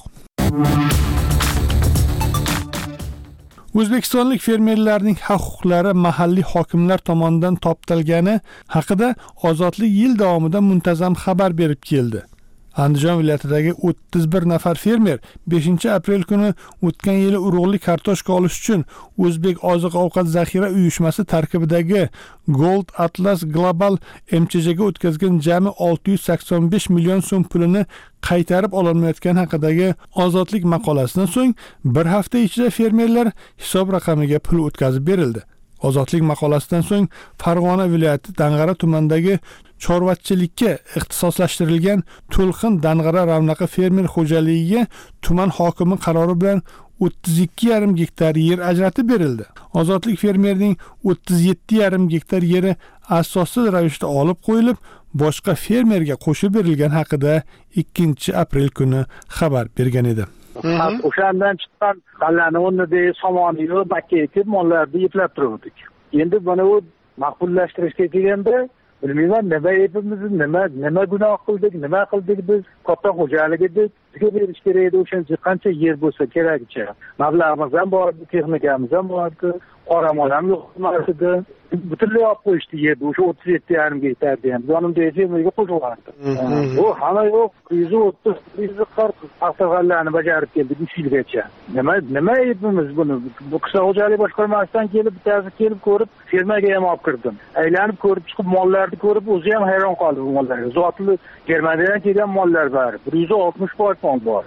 O'zbekistonlik fermerlarning haq-huquqlari mahalliy hokimlar tomonidan toptalgani haqida Ozodlik yil davomida muntazam xabar berib keldi. Andijon viloyatidagi o'ttiz bir nafar fermer beshinchi aprel kuni o'tgan yili urug'li kartoshka olish uchun O'zbek oziq-ovqat zaxira uyushmasi tarkibidagi Gold Atlas Global M Ch Jga o'tkazgan jami olti yuz sakson besh million so'm pulini qaytarib ololmayotgani haqidagi Ozodlik maqolasidan so'ng bir hafta ichida fermerlar hisob raqamiga pul o'tkazib berildi. Ozodlik maqolasidan so'ng Farg'ona viloyati Dang'ara tumanidagi chorvachilikka ixtisoslashtirilgan To'lqin Dang'ara ravnaqa fermer xo'jaligiga tuman hokimi qarori bilan o'ttiz ikki yarim gektar yer ajratib berildi. Ozodlik fermerning o'ttiz yetti yarim gektar yeri asossiz ravishda olib qo'yilib, boshqa fermerga qo'shib berilgan haqida ikkinchi aprel kuni xabar bergan edi. O'shandan chiqqan g'allani o'rnida somonni yo'q, bakka ekib mollarni yeplab turdik. Endi buni u maqbullashtirishga kelganda bilmayman, nima aybimiz, nima nima gunoh qildik, nima qildik biz? Katta xo'jalik edik, bizga berish kerak edi o'shancha qancha yer bo'lsa keragicha. Mablag'imiz ham bor, texnikamiz ham bor, qoramol ham yo'q edi. Butunlay olib qo'yishdi yerni, o'sha o'ttiz yetti yarim gektarni ham yonimda fermerga qo'shilyapti. Bu hamma yo'q, yuz o'ttiz, yuz qirq paxta-g'allarni bajarib keldik uch yilgacha. Nima nima aybimiz buni? Bu qishloq xo'jalik boshqarmasidan kelib, bittasi kelib ko'rib, fermaga ham olib kirdim. Aylanib ko'rib chiqib, mollarni ko'rib, o'zi ham hayron qoldi bu mollarga. Zotli Germaniyadan kelgan mollar bor. bir yuz oltmish foiz mol bor.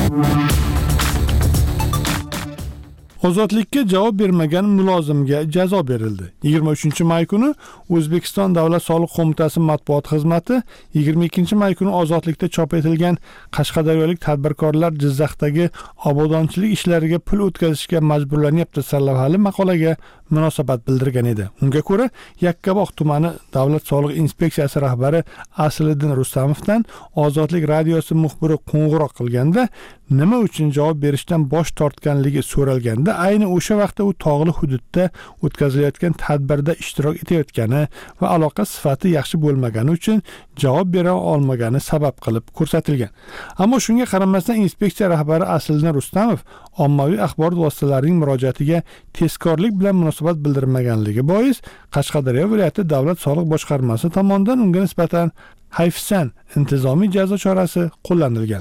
Ozodlikka javob bermagan mulozimga jazo berildi. yigirma uchinchi may kuni O'zbekiston Davlat soliq qo'mitasi matbuot xizmati yigirma ikkinchi may kuni Ozodlikda chop etilgan Qashqadaryolik tadbirkorlar Jizzaxdagi obodonchilik ishlariga pul o'tkazishga majburlanyapti sarlavhali maqolaga munosabat bildirgan edi. Unga ko'ra, Yakkabog' tumani Davlat soliq inspeksiyasi rahbari Asliddin Rustamovdan Ozodlik radiosi muxbiri qo'ng'iroq qilganda nima uchun javob berishdan bosh tortganligi so'ralganda, ayni o'sha vaqtda u tog'li hududda o'tkazilayotgan tadbirda ishtirok etayotgani va aloqa sifati yaxshi bo'lmagani uchun javob bera olmagani sabab qilib ko'rsatilgan. Ammo shunga qaramasdan inspeksiya rahbari Asliddin Rustamov ommaviy axborot vositalarining murojaatiga tezkorlik bilan munosabat bildirmaganligi bois Qashqadaryo viloyati davlat soliq boshqarmasi tomonidan unga nisbatan hayfsan intizomiy jazo chorasi qo'llanilgan.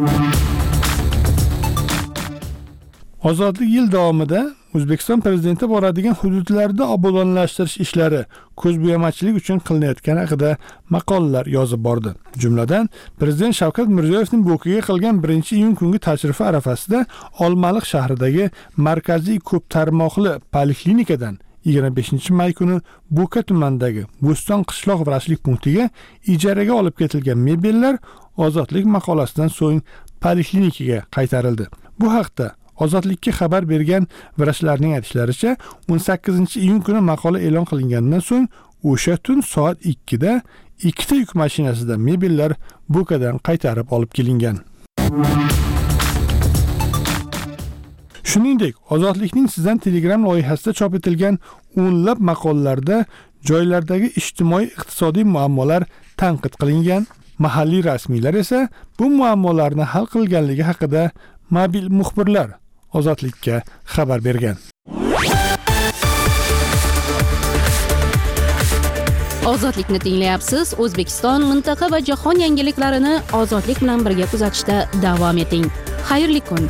Ozodlik yil davomida O'zbekiston prezidenti boradigan hududlarda obodonlashtirish ishlari ko'zbo'yamachilik uchun qilinayotgani haqida maqolalar yozib bordi. Jumladan, Prezident Shavkat Mirziyoyevning Bo'kaga qilgan birinchi iyun kungi tashrifi arafasida Olmaliq shahridagi markaziy ko'p tarmoqli poliklinikadan yigirma beshinchi may kuni Bo'ka tumanidagi Bo'ston qishloq vrachlik punktiga ijaraga olib ketilgan mebellar Ozodlik maqolasidan so'ng poliklinikaga qaytarildi. Bu haqda Ozodlikka xabar bergan vrachlarning aytishlaricha, o'n sakkizinchi iyun kuni maqola e'lon qilingandan so'ng o'sha tun soat ikkida ikkita yuk mashinasida mebellar Bukadan qaytarib olib kelingan. Shuningdek, Ozodlikning Sizdan Telegram loyihasida chop etilgan o'nlab maqolalarda joylardagi ijtimoiy-iqtisodiy muammolar tanqid qilingan. Mahalliy rasmiylar esa bu muammolarni hal qilganligi haqida mobil muxbirlar Ozodlikka xabar bergan. Ozodlikni tinglayapsiz. O'zbekiston, mintaqa va jahon yangiliklarini Ozodlik bilan birga kuzatishda davom eting. Xayrli kun.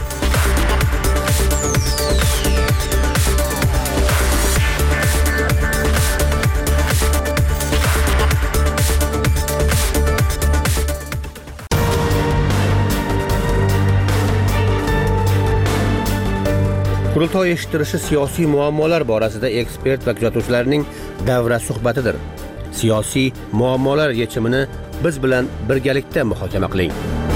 Qurultoy eshittirishi siyosiy muammolar borasida ekspert va kuzatuvchilarning davra suhbatidir. Siyosiy muammolar yechimini biz bilan birgalikda muhokama qiling.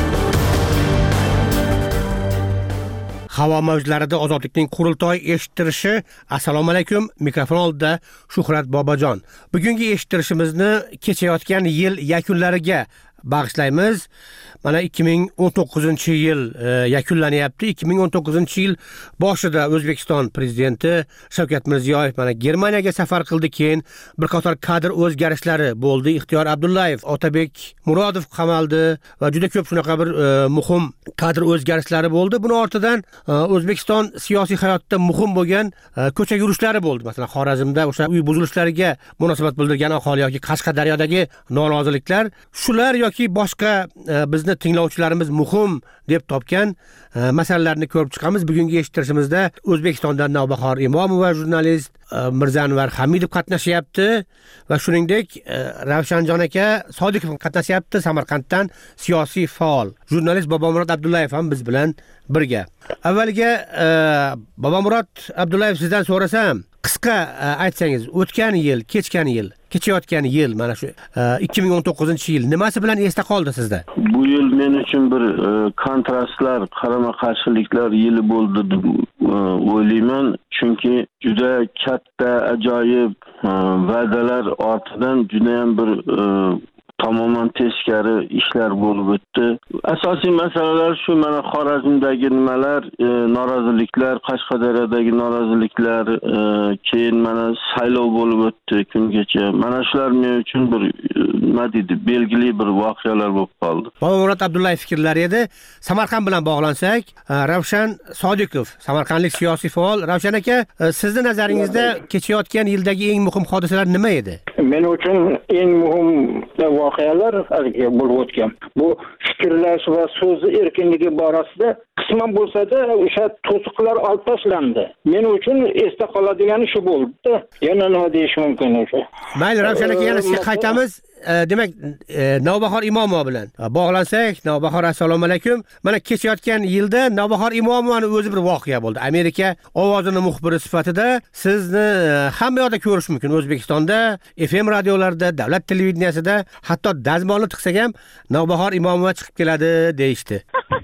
Havo mavjlarida Ozodlikning Qurultoy eshittirishi. Assalomu alaykum. Mikrofon oldida Shuhrat Bobojon. Bugungi eshittirishimizni kechayotgan yil yakunlariga bag'ishlaymiz. Mana ikki ming o'n to'qqizinchi yil e, yakunlanyapti. ikki ming o'n to'qqizinchi yil boshida O'zbekiston prezidenti Shavkat Mirziyoyev mana Germaniyaga safar qildi, keyin bir qator kadr o'zgarishlari bo'ldi. Ixtiyor Abdullayev, Otabek Murodov qamaldi va juda ko'p shunaqa bir e, muhim kadr o'zgarishlari bo'ldi. Buning ortidan e, O'zbekiston siyosiy hayotida muhim bo'lgan e, ko'cha yurishlari bo'ldi. Masalan, Xorazmda o'sha uy buzilishlariga munosabat bildirgan aholi yoki Qashqadaryodagi noroziliklar, shular yoki boshqa e, bizni tinglovchilarimiz muhim deb topgan e, masalalarni ko'rib chiqamiz. Bugungi eshittirishimizda O'zbekistondan Navbahor Imomova jurnalist, e, Mirzanvar Hamidov qatnashyapti va shuningdek e, Ravshanjon aka Sodiqov qatnashyapti. Samarqanddan siyosiy faol jurnalist Bobomurod Abdullayev ham biz bilan birga. Avvaliga e, Bobomurod Abdullayev sizdan so'rasam, qisqa e, aytsangiz, o'tgan yil, kechgan yil, kechayotgan yil, mana shu e, ikki ming o'n to'qqizinchi yil nimasi bilan esda qoldi sizda? Bu yil men uchun bir e, kontrastlar, qarama-qarshiliklar yili bo'ldi deb e, o'ylayman. Chunki juda katta, ajoyib e, va'dalar ortidan juda ham bir e, tamoman teskari ishlar bo'lib o'tdi. Asosiy masalalar shu, mana Xorazmdagi nimalar, e, noroziliklar, Qashqadaryodagi noroziliklar, e, keyin mana saylov bo'lib o'tdi kungacha. Mana shular men uchun bir nima deydi, belgili bir voqealar bo'lib qoldi. Bobomurod Abdullayev fikrlari edi. Samarqand bilan bog'lansak, Ravshan Sodiqov, samarqandlik siyosiy faol. Ravshan aka, sizni nazaringizda kechayotgan yildagi eng muhim hodisalar nima edi? Men uchun eng muhim voqealar bo'lib o'tgan. Bu fikrlash va so'z erkinligi borasida qisman bo'lsa-da o'sha to'siqlar olib tashlandi. Men uchun esda qoladigan shu bo'ldi. Yana nima deyish mumkin o'sha? Mayli, Ravshan aka, yana sizga qaytamiz. Demak, Navbahor Imomova bilan bog'lansak, Navbahor, assalomu alaykum. Mana kechayotgan yilda Navbahor Imomovani o'zi bir voqea bo'ldi. Amerika ovozini muxbiri sifatida sizni hamma yoqda ko'rish mumkin. O'zbekistonda, F M radiolarda, davlat televideniyasida, hatto dazmolni tiqsak ham Navbahor Imomova chiqib keladi deyishdi.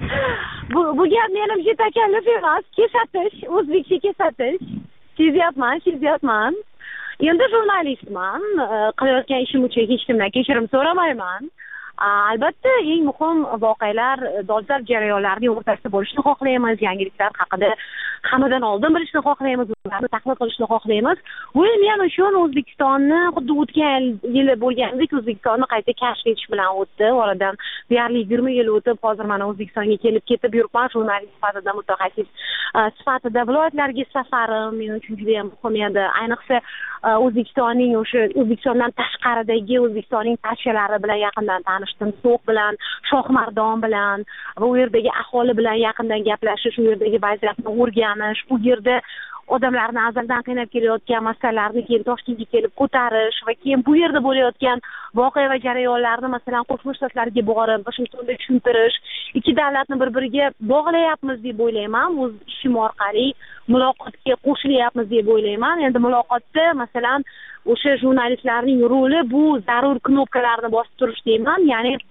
Bu bu gap menimcha takalluf emas, kesatish, o'zbekcha kesatish. Sezyapman, sezyapman. Endi jurnalistman, qilayotgan ishim uchun hech kimdan kechirim so'ramayman. Albatta, eng muhim voqealar, dolzarb jarayonlarning o'rtasida bo'lishni xohlaymiz, yangiliklar haqida hammadan oldin bilishni xohlaymiz, ularni tahlil qilishni xohlaymiz. Bu men uchun O'zbekistonni xuddi o'tgan yili bo'lgandek O'zbekistonni qayta kashf etish bilan o'tdi. Oradan deyarli yigirma yil o'tib, hozir mana O'zbekistonga kelib ketib yuribman, jurnalist sifatida, mutaxassis sifatida. Viloyatlarga safarim men uchun juda ham muhim edi. Ayniqsa O'zbekistonning o'sha O'zbekistondan tashqaridagi O'zbekistonning parchalari bilan yaqindan tanish, So'q bilan, Shohmardon bilan va u yerdagi aholi bilan yaqindan gaplashish, u yerdagi vaziyatni o'rganish, u yerda odamlarni azaldan qiynab kelayotgan masalalarni keyin Toshkentga kelib ko'tarish va keyin bu yerda bo'layotgan voqea va jarayonlarni masalan Qo'shma Shtatlarga borib, Vashingtonda tushuntirish, ikki davlatni bir-biriga bog'layapmiz deb o'ylayman. O'z ishim orqali muloqotga qo'shilyapmiz deb o'ylayman. Endi muloqotda masalan o'sha jurnalistlarning roli bu zarur knopkalarni bosib turish deyman, ya'ni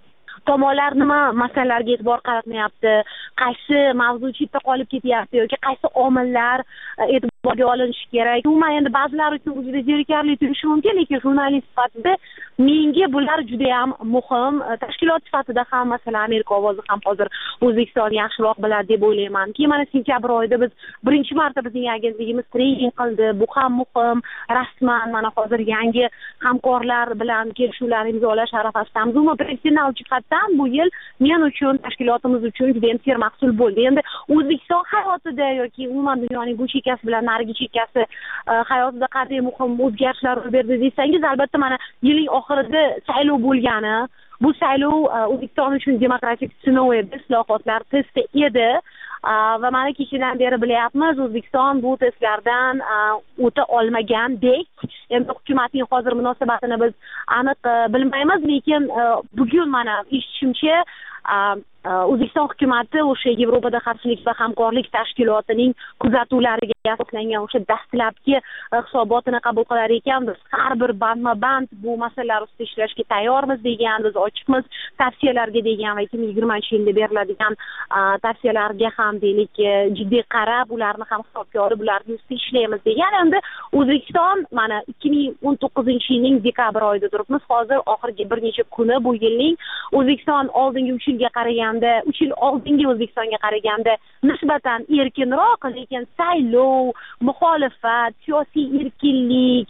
tomonlar nima masalalarga e'tibor qaratmayapti, qaysi mavzu chetda qolib ketyapti yoki qaysi omillar e'tiborga olinishi kerak. Umuman endi ba'zilar uchun bu juda zerikarli tuyulishi mumkin, lekin jurnalist sifatida menga bular juda ham muhim. Tashkilot sifatida ham masalan Amerika ovozi ham hozir O'zbekistonni yaxshiroq biladi deb o'ylaymanki, mana sentyabr oyida biz birinchi marta bizning agentligimiz trening qildi. Bu ham muhim. Rasman mana hozir yangi hamkorlar bilan kelishuvlar imzolash arafasidamiz. Umuman professional jihatdan bu yil men uchun, tashkilotimiz uchun juda ham sermahsul bo'ldi. Endi O'zbekiston hayotida yoki umuman dunyoning bu chekkasi bilan narigi chekkasi hayotida qanday muhim o'zgarishlar ro'y berdi desangiz, albatta mana yilning oxirida saylov bo'lgani, bu saylov O'zbekiston uchun demokratik sinov edi, islohotlar testi edi. Va mana kechadan beri bilyapmiz, O'zbekiston bu testlardan o'ta olmagandek. Endi hukumatning hozir munosabatini biz aniq bilmaymiz, lekin bugun mana eshitishimcha O'zbekiston hukumati o'sha Yevropada xavfsizlik va hamkorlik tashkilotining kuzatuvlariga asoslangan o'sha dastlabki hisobotini qabul qilar ekan. Biz har bir bandma-band bu masalalar ustida ishlashga tayyormiz degan, biz ochiqmiz tavsiyalarga degan va ikki ming yigirmanchi yilda beriladigan tavsiyalarga ham deylik jiddiy qarab, ularni ham hisobga olib, ularning ustida ishlaymiz degan. Endi O'zbekiston mana ikki ming o'n to'qqizinchi yilning dekabr oyida turibmiz. Hozir oxirgi bir necha kuni bu yilning O'zbekiston oldingi uch yilga qaraganda, uch yil oldingi O'zbekistonga qaraganda nisbatan erkinroq, lekin saylov, muxolifat, siyosiy erkinlik,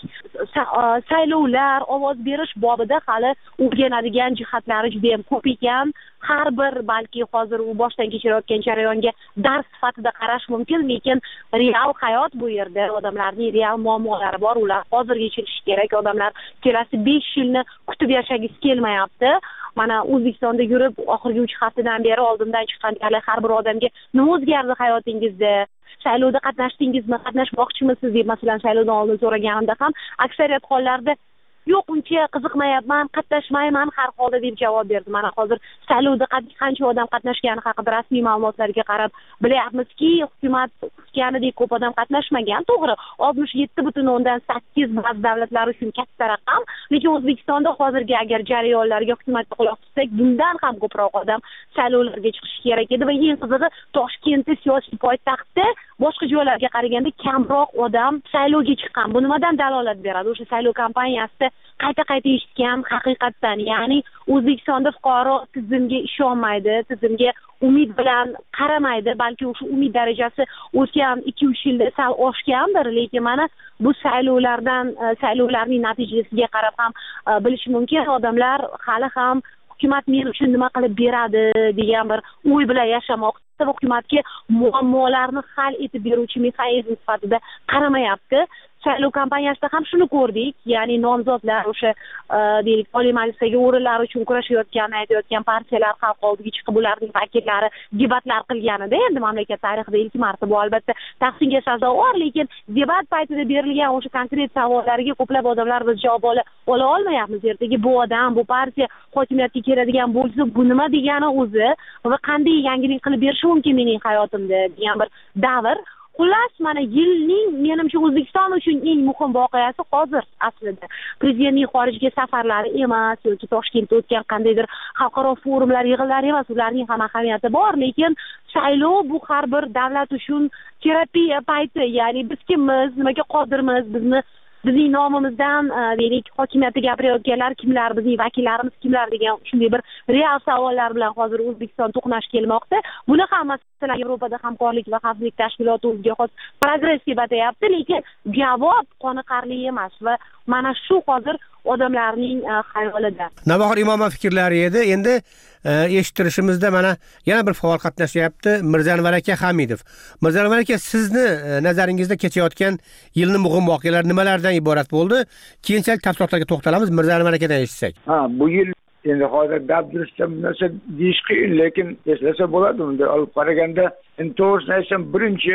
saylovlar, ovoz berish bobida hali o'rganadigan jihatlari juda ham ko'p ekan. Har bir balki hozir u boshdan kechirayotgan jarayonga dars sifatida qarash mumkin, lekin real hayot bu yerda, odamlarning real muammolari bor, ular hozirga yechilishi kerak. Odamlar kelasi besh yilni kutib yashagisi kelmayapti. Mana O'zbekistonda yurib oxirgi uch haftadan beri oldimdan chiqqan har bir odamga nima o'zgardi hayotingizda, saylovda qatnashdingizmi, qatnashmoqchimisiz deb masalan saylovdan oldin so'raganimda ham aksariyat hollarda yo'q, uncha qiziqmayapman, qatnashmayman har holda deb javob berdi. Mana hozir saylovda qancha odam qatnashgani haqida rasmiy ma'lumotlarga qarab bilyapmizki, hukumat kutganidek ko'p odam qatnashmagan. To'g'ri, oltmish yetti butun o'ndan sakkiz ba'zi davlatlar uchun katta raqam, lekin O'zbekistonda hozirgi agar jarayonlarga hukumatga quloq tutsak, bundan ham ko'proq odam saylovlarga chiqishi kerak edi va eng qizig'i Toshkentda siyosiy poytaxtda boshqa joylarga qaraganda kamroq odam saylovga chiqqan. Bu nimadan dalolat beradi? O'sha saylov kampaniyasida qayta-qayta eshitgan haqiqatdan, ya'ni O'zbekistonda fuqaro tizimga ishonmaydi, tizimga umid bilan qaramaydi, balki o'sha umid darajasi o'tgan ikki uch yilda sal oshgandir, lekin mana bu saylovlardan, saylovlarning natijasiga qarab ham bilish mumkin, odamlar hali ham hukumat men uchun nima qilib beradi degan bir o'y bilan yashamoqda va hukumatga muammolarni hal etib beruvchi mexanizm sifatida qaramayapti. Saylov kampaniyasida ham shuni ko'rdik, ya'ni nomzodlar o'sha deylik Oliy Majlisdagi o'rinlar uchun kurashayotganini aytayotgan partiyalar xalq oldiga chiqib ularning vakillari debatlar qilganida, endi mamlakat tarixida ilk marta bu albatta tahsinga sazovor, lekin debat paytida berilgan o'sha konkret savollarga ko'plab odamlar biz javob ola olmayapmiz. Ertaga bu odam, bu partiya hokimiyatga keladigan bo'lsa, bu nima degani o'zi va qanday yangilik qilib berishi mumkin mening hayotimda degan bir davr. Xullas, mana yilning menimcha O'zbekiston uchun eng muhim voqeasi hozir aslida prezidentning xorijga safarlari emas yoki Toshkentda o'tgan qandaydir xalqaro forumlar, yig'inlar emas, ularning ham ahamiyati bor, lekin saylov bu har bir davlat uchun terapiya payti, ya'ni biz kimmiz, nimaga qodirmiz, bizni bizning nomimizdan deylik hokimiyatda gapirayotganlar kimlar, bizning vakillarimiz kimlar degan shunday bir real savollar bilan hozir O'zbekiston to'qnash kelmoqda. Buni ham masalan Yevropada hamkorlik va xavfsizlik tashkiloti o'ziga xos progress deb atayapti, lekin javob qoniqarli emas va mana shu hozir odamlarning xayolida. Navbahor Imomov fikrlari edi. Endi eshittirishimizda mana yana bir faol qatnashyapti, Mirzanvar aka Hamidov. Mirzanvar aka, sizni nazaringizda kechayotgan yilning muhim voqealari nimalardan iborat bo'ldi? Keyinchalik tafsilotlarga to'xtalamiz. Mirzanvar akadan eshitsak. Ha, bu yil endi hozir dabdurishda narsa deyish qiyin, lekin eslasa bo'ladi. Unda olib qaraganda, endi to'g'risini aytsam, birinchi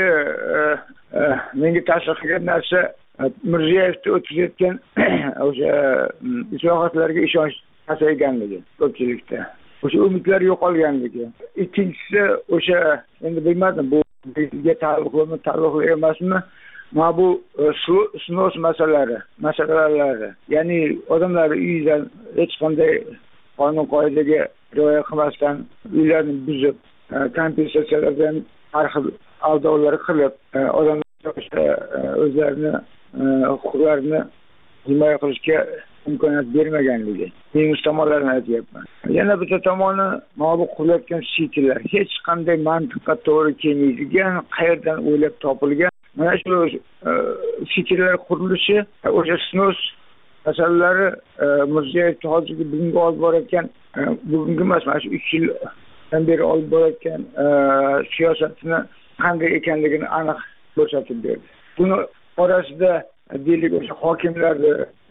menga ta'sir qilgan narsa Mirzayevda o'tkazayotgan o'sha islohotlarga ishonch pasayganligi ko'pchilikda. O'sha umidlar yo'qolganligi. Ikkinchisi o'sha endi bilmadim, bu bizga taalluqli taalluqli emasmi? Mana bu sinov masalalari, masalalar, ya'ni odamlar uyidan hech qanday qonun qoidaga rioya qilmasdan uylarni buzib, kompensatsiyalardan har xil aldovlar qilib, odamlar o'zlarini huquqlarini himoya qilishga imkoniyat bermaganligi. Minus tomonlarini aytyapman. Yana bitta tomoni, mana bu qurilayotgan sitlar hech qanday mantiqqa to'g'ri kelmaydigan, qayerdan o'ylab topilgan. Mana shu sitlar qurilishi, o'sha snos masalalari Mirziyoyev hozirgi bugungi olib borayotgan, bugungi emas, mana shu uch yildan beri olib borayotgan siyosatini qanday ekanligini aniq ko'rsatib berdi. Buni orasida deylik o'sha hokimlarni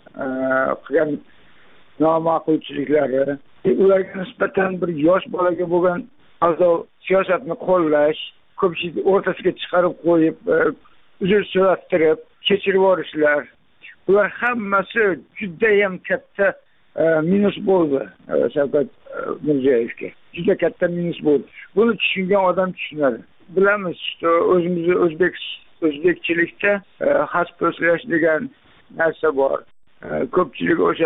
qilgan noma'qulchiliklari, ularga nisbatan bir yosh bolaga bo'lgan azov siyosatni qo'llash, ko'pchilik o'rtasiga chiqarib qo'yib, uzr so'rattirib, kechirib yuborishlar, bular hammasi juda ham katta minus bo'ldi Shavkat Mirziyoyevga. Juda katta minus bo'ldi. Buni tushungan odam tushunadi. Bilamiz, o'zimizni o'zbek o'zbekchilikda xaspo'slash degan narsa bor. Ko'pchilik o'sha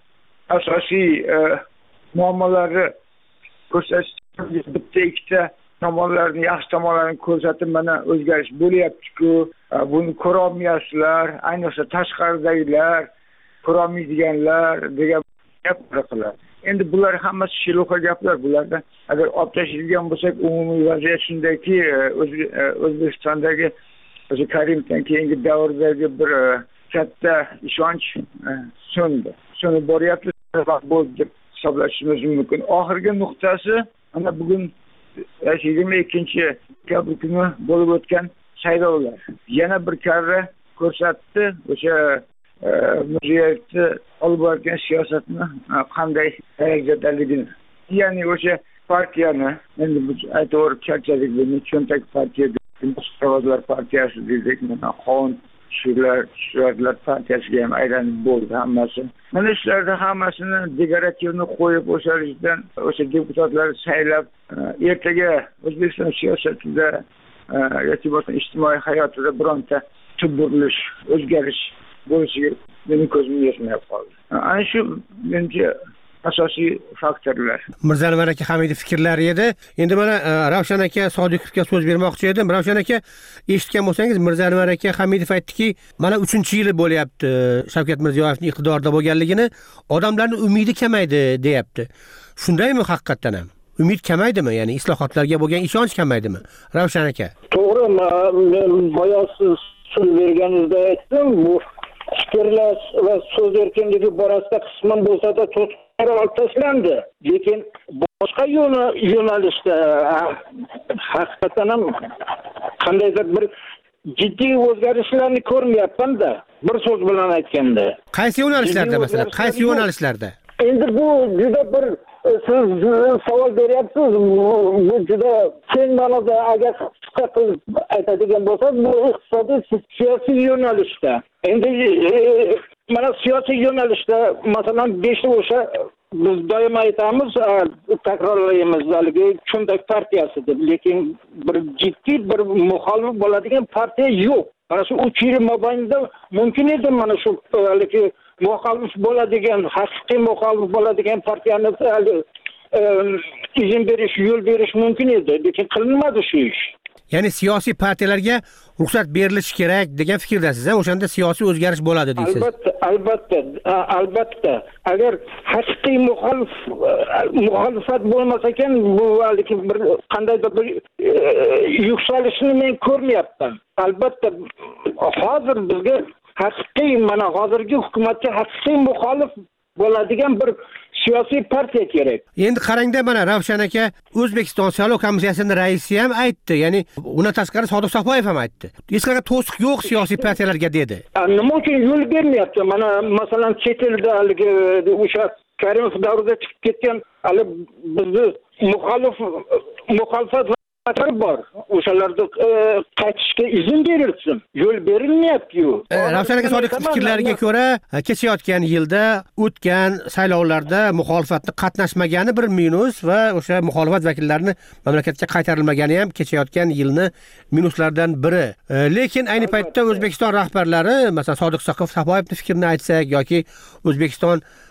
asosiy muammolarni ko'rsatish, bitta ikkita tomonlarni, yaxshi tomonlarini ko'rsatib, mana o'zgarish bo'lyapti-ku, buni ko'ra olmayapsizlar, ayniqsa tashqaridagilar, ko'ra olmaydiganlar degan gaplar qiladi. Endi bular hammasi shiluqa gaplar. Bularda agar olib tashlaydigan bo'lsak, umumiy vaziyat shundayki, O'zbekistondagi o'sha Karimovdan keyingi davrdagi bir katta ishonch so'ndi. So'nib boryapti, bo'ldi deb hisoblashimiz mumkin. Oxirgi nuqtasi ana bugun yigirma ikkinchi dekabr kuni bo'lib o'tgan saylovlar. Yana bir karra ko'rsatdi o'sha Mirziyoyevni olib borgan siyosatni qanday darajadaligini. Ya'ni o'sha partiyani, endi biz aytib charchadik, buni cho'ntak partiya, Musulmonlar partiyasi dedik, mana qonun shular, shular partiyasiga ham aylanib bo'ldi hammasi. Mana shularda hammasini dekorativni qo'yib o'sharishdan, o'sha deputatlarni saylab, ertaga O'zbekiston siyosatida yoki bo'lmasa ijtimoiy hayotida bironta tubburilish, o'zgarish bo'lishiga mening ko'zim yetmay qoldi. Ana shu menimcha asosiy faktorlar. Mirzanvar aka Hamidov fikrlari edi. Endi mana Ravshan aka Sodiqovga so'z bermoqchi edim. Ravshan aka, eshitgan bo'lsangiz, Mirzanvar aka Hamidov aytdiki, mana uchinchi yili bo'lyapti Shavkat Mirziyoyevning iqtidorda bo'lganligini, odamlarning umidi kamaydi deyapti. Shundaymi haqiqatan ham? Umid kamaydimi? Ya'ni islohotlarga bo'lgan ishonch kamaydimi? Ravshan aka. To'g'ri, men boya siz so'z berganingizda aytdim, bu fikrlash va so'z erkinligi borasida qisman bo'lsa-da to'siqlar olib tashlandi. Lekin boshqa yo'nalishda haqiqatan ham qandaydir bir jiddiy o'zgarishlarni ko'rmayapman-da. Bir so'z bilan aytganda. Qaysi yo'nalishlarda masalan? Qaysi yo'nalishlarda? Endi bu juda bir siz savol beryapsiz. Bu juda keng ma'noda agar qisqa qilib aytadigan bo'lsak, bu iqtisodiy siyosiy yo'nalishda. Endi mana siyosiy yo'nalishda masalan besh o'sha biz doim aytamiz, takrorlaymiz, haligi cho'ntak partiyasi deb, lekin bir jiddiy bir muxolif bo'ladigan partiya yo'q. Mana shu uch yil mobaynida mumkin edi mana shu haligi muxolif bo'ladigan, haqiqiy muxolif bo'ladigan partiyani izin berish, yo'l berish mumkin edi, lekin qilinmadi shu ish. Ya'ni siyosiy partiyalarga ruxsat berilishi kerak degan fikrdasiz, ha? O'shanda siyosiy o'zgarish bo'ladi deysiz. Albatta, albatta, albatta. Agar haqiqiy muxolif muxolifat bo'lmasa ekan, bu haligi bir qandaydir bir yuksalishni men ko'rmayapman. Albatta, hozir bizga haqiqiy, mana hozirgi hukumatga haqiqiy muxolif bo'ladigan bir siyosiy partiya kerak. Endi qarangda, mana Ravshan aka O'zbekiston saylov komissiyasining raisi ham aytdi, ya'ni undan tashqari Sodiq Safoyev ham aytdi. Hech qanaqa to'siq yo'q siyosiy partiyalarga dedi. Nima uchun yo'l bermayapti? Mana masalan chet elda haligi o'sha Karimov davrida chiqib ketgan hali bizni muxolif muxolifat bor. O'shalarda qaytishga izn berilsin. Yo'l berilmayapti-yu. Ravshan aka Sodiqov fikrlariga ko'ra, kechayotgan yilda o'tgan saylovlarda muxolifatni qatnashmagani bir minus va o'sha muxolifat vakillarini mamlakatga qaytarilmagani ham kechayotgan yilni minuslardan biri. Lekin ayni paytda O'zbekiston rahbarlari, masalan Sodiq Safoyevning fikrini aytsak yoki O'zbekiston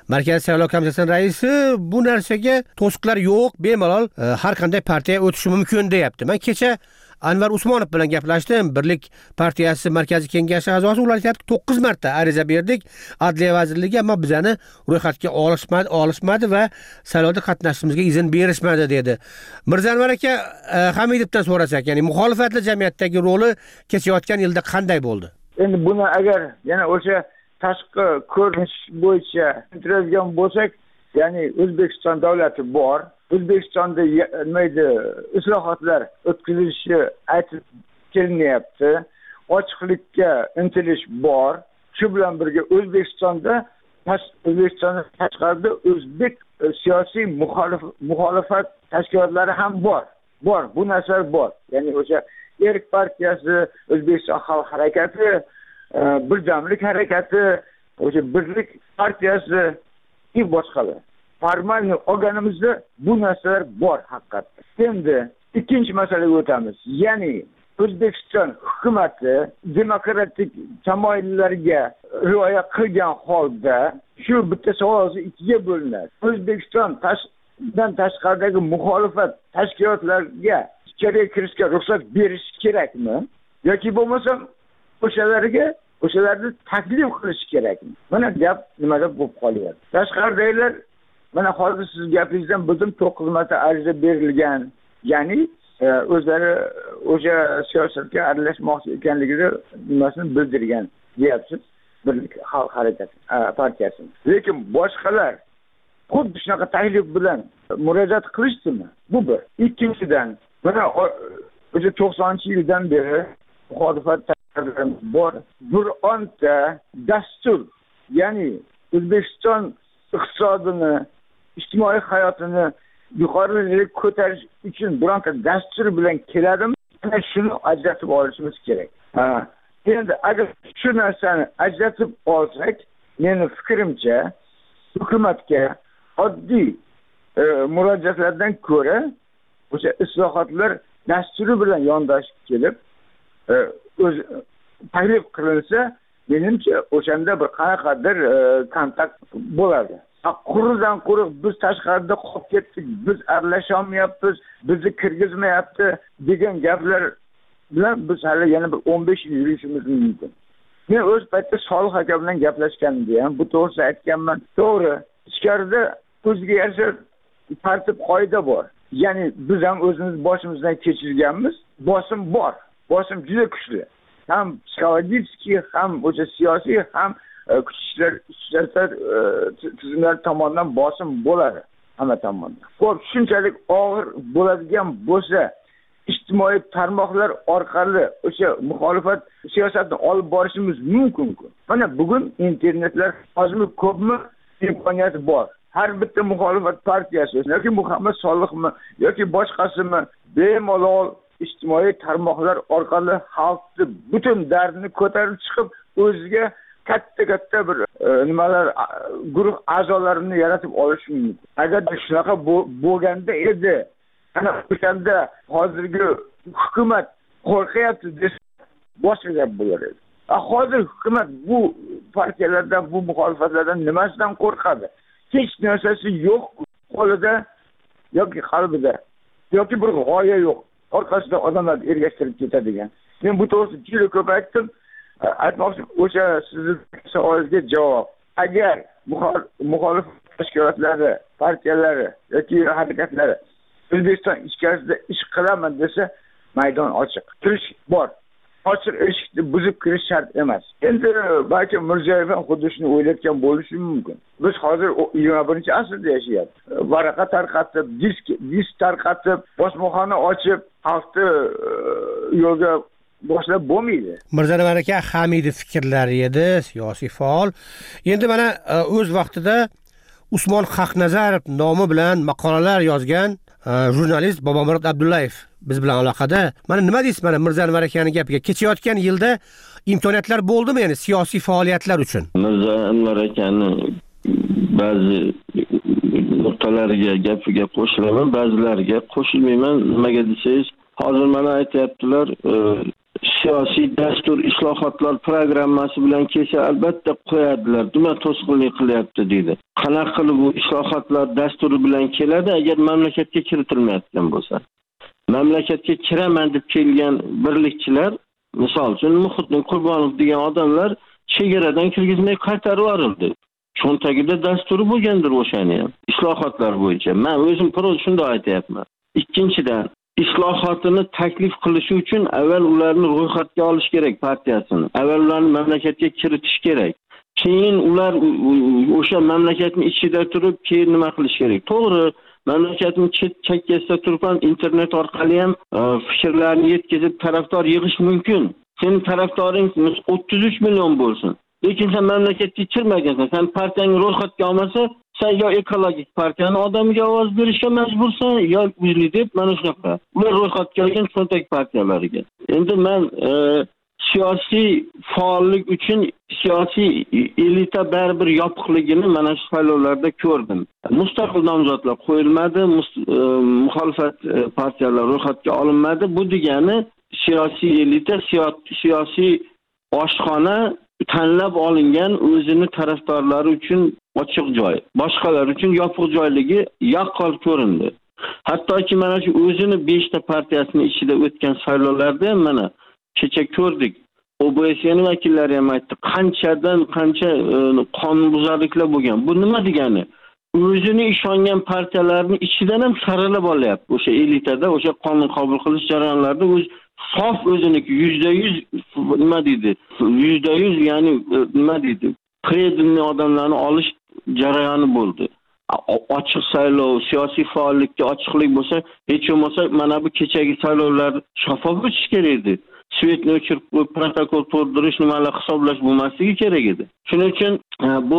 Markaziy saylov komissiyasi raisi bu narsaga to'siqlar yo'q, bemalol har qanday partiya o'tishi mumkin deyapti. Men kecha Anvar Usmonov bilan gaplashdim. Birlik partiyasi markaziy kengashi a'zosi, ular aytibdi to'qqiz marta ariza berdik Adliya vazirligiga, ammo bizani ro'yxatga olishmadi, olishmadi va saylovda qatnashishimizga izn berishmadi dedi. Mirzanvar aka Hamidovdan so'rasak, ya'ni muxolifatli jamiyatdagi roli kechayotgan yilda qanday bo'ldi? Endi buni agar yana o'sha tashqi ko'rinish bo'yicha tushuntiradigan bo'lsak, ya'ni O'zbekiston davlati bor. O'zbekistonda nima edi, islohotlar o'tkazilishi aytib kelinyapti. Ochiqlikka intilish bor. Shu bilan birga O'zbekistonda O'zbekistondan tashqarida o'zbek siyosiy muxolifat tashkilotlari ham bor. Bor, bu narsalar bor. Ya'ni o'sha Erk partiyasi, O'zbekiston xalq harakati, Birdamlik harakati, o'sha Birlik partiyasi va boshqalar. Formalni olganimizda bu narsalar bor haqiqatda. Endi ikkinchi masalaga o'tamiz. Ya'ni O'zbekiston hukumatı demokratik tamoyillarga rioya qilgan holda shu bitta savol ikkiga bo'linadi. O'zbekiston tashqaridan tashqaridagi muxolifat tashkilotlarga ichkariga kirishga ruxsat berish kerakmi? Yoki bo'lmasa o'shalarga o'shalarni taklif qilish kerakmi? Mana gap nimada bo'lib qolyapti. Tashqaridagilar mana hozir siz gapingizdan bildim to'qqiz marta ariza berilgan. Ya'ni o'zlari o'sha siyosatga aralashmoqchi ekanligini nimasini bildirgan deyapsiz. Birlik xalq harakati partiyasi. Lekin boshqalar xuddi shunaqa taklif bilan murojaat qilishdimi? Bu bir. Ikkinchidan, mana o'sha to'qsoninchi yildan beri muxolifat tashkilotlarimiz bor. Bironta dastur, ya'ni O'zbekiston iqtisodini, ijtimoiy hayotini yuqoriga ko'tarish uchun bironta dastur bilan keladimi? Ana shuni ajratib olishimiz kerak. Ha, endi agar shu narsani ajratib olsak, meni fikrimcha hukumatga oddiy e, murojaatlardan ko'ra o'sha islohotlar dasturi bilan yondashib kelib, e, o'z taklif qilinsa, menimcha o'shanda bir qanaqadir e, kontakt bo'ladi. Quruqdan quruq biz tashqarida qolib ketdik, biz aralasha olmayapmiz, bizni kirgizmayapti degan gaplar bilan biz hali yana bir o'n besh yil yurishimiz mumkin. Men o'z paytda Solih aka bilan gaplashganimda ham bu to'g'risida aytganman. To'g'ri, ichkarida o'ziga yarasha tartib qoida bor. Ya'ni biz ham o'zimiz boshimizdan kechirganmiz, bosim bor. Bosim juda kuchli. Ham psixologik, ham o'sha siyosiy, ham kuch ishlar ishlar tizimlar tomonidan bosim bo'ladi hamma tomondan. Xo'p, shunchalik og'ir bo'ladigan bo'lsa, ijtimoiy tarmoqlar orqali o'sha muxolifat siyosatini olib borishimiz mumkin-ku. Mana bugun internetlar ozmi ko'pmi imkoniyati bor. Har bitta muxolifat partiyasi yoki Muhammad Solihmi yoki boshqasimi bemalol ijtimoiy tarmoqlar orqali xalqning butun dardini ko'tarib chiqib, o'ziga katta-katta bir e, nimalar guruh a'zolarini yaratib olish mumkin. Agar shunaqa bo'lganda edi, ana o'shanda hozirgi hukumat qo'rqyapti desa, boshqa gap bo'lar edi. Hozir hukumat bu partiyalardan, bu muxolifatlardan nimasidan qo'rqadi? Hech narsasi yo'q qo'lida yoki qalbida, yoki bir g'oya yo'q. Orqasida odamlar ergashtirib ketadigan. Men bu to'g'risida juda ko'p aytdim. Aytmoqchi, o'sha sizning savolingizga javob. Agar muxolifat tashkilotlari, partiyalari yoki harakatlari O'zbekiston ichkarisida ish qilaman desa, maydon ochiq. Kirish bor. Ochiq eshikni buzib kirish shart emas. Endi balki Mirziyoyev ham xuddi shuni o'ylayotgan bo'lishi mumkin. Biz hozir yigirma birinchi asrda yashayapmiz. Varaqa tarqatib, disk disk tarqatib, bosmaxona ochib, xalqni yo'lga boshlab bo'lmaydi. Mirzanvar aka Hamidov fikrlari edi, siyosiy faol. Endi mana o'z vaqtida Usmon Haqnazarov nomi bilan maqolalar yozgan jurnalist Bobomurod Abdullayev biz bilan aloqada. Mana nima deysiz mana Mirzanvar akaning gapiga? Kechayotgan yilda imkoniyatlar bo'ldimi, ya'ni siyosiy faoliyatlar uchun? Mirzanvar akaning ba'zi nuqtalariga gapiga qo'shilaman, ba'zilariga qo'shilmayman. Nimaga desangiz, hozir mana aytayaptilar, siyosiy dastur islohotlar programmasi bilan kelsa albatta qo'yadilar. Nima to'sqinlik qilyapti deydi. Qanaqa qilib bu islohotlar dasturi bilan keladi agar mamlakatga kiritilmayotgan bo'lsa? Mamlakatga kiraman deb kelgan birlikchilar, misol uchun Muhitdin Qurbonov degan odamlar chegaradan kirgizmay qaytarib yuborildi. Cho'ntagida dasturi bo'lgandir o'shani ham. Islohotlar bo'yicha. Men o'zim pro'z shunday aytayapman. Ikkinchidan, islohotini taklif qilish uchun avval ularni ro'yxatga olish kerak partiyasini. Avval ularni mamlakatga kiritish kerak. Keyin ular o'sha mamlakatning ichida turib keyin nima qilish kerak? To'g'ri, mamlakatning chet chekkasida turib ham internet orqali ham fikrlarni yetkazib tarafdor yig'ish mumkin. Sening tarafdoring o'ttiz uch million bo'lsin. Lekin sen mamlakatga kirmagansan, sen partiyani ro'yxatga olmasa, sen yo ekologik partiyani odamiga ovoz berishga majbursan, yo o'zli deb mana shunaqa. Ular ro'yxatga olgan cho'ntak partiyalariga. Endi men e, siyosiy faollik uchun siyosiy elita baribir yopiqligini mana shu saylovlarda ko'rdim. Mustaqil nomzodlar qo'yilmadi, e, muxolifat partiyalar ro'yxatga olinmadi. Bu degani siyosiy elita, siyosiy oshxona tanlab olingan o'zini tarafdorlari uchun ochiq joy, boshqalar uchun yopiq joyligi yaqqol ko'rindi. Hattoki mana shu o'zini beshta partiyasining ichida o'tgan saylovlarda ham mana kecha ko'rdik. O B S N vakillari ham aytdi, qanchadan qancha e, qonunbuzarliklar bo'lgan. Bu nima degani? O'zini ishongan partiyalarning ichidan ham saralab olyapti. O'sha elitada, o'sha qonun qabul qilish jarayonlarida o'z sof o'ziniki yuzda yuz nima deydi? yuzda yuz ya'ni nima deydi? Predinli odamlarni olish jarayoni bo'ldi. Ochiq saylov, siyosiy faollikka ochiqlik bo'lsa, hech bo'lmasa mana bu kechagi saylovlar shaffof o'tishi kerak edi. Svetni o'chirib, protokol to'ldirish, nimalar hisoblash bo'lmasligi kerak edi. Shuning uchun bu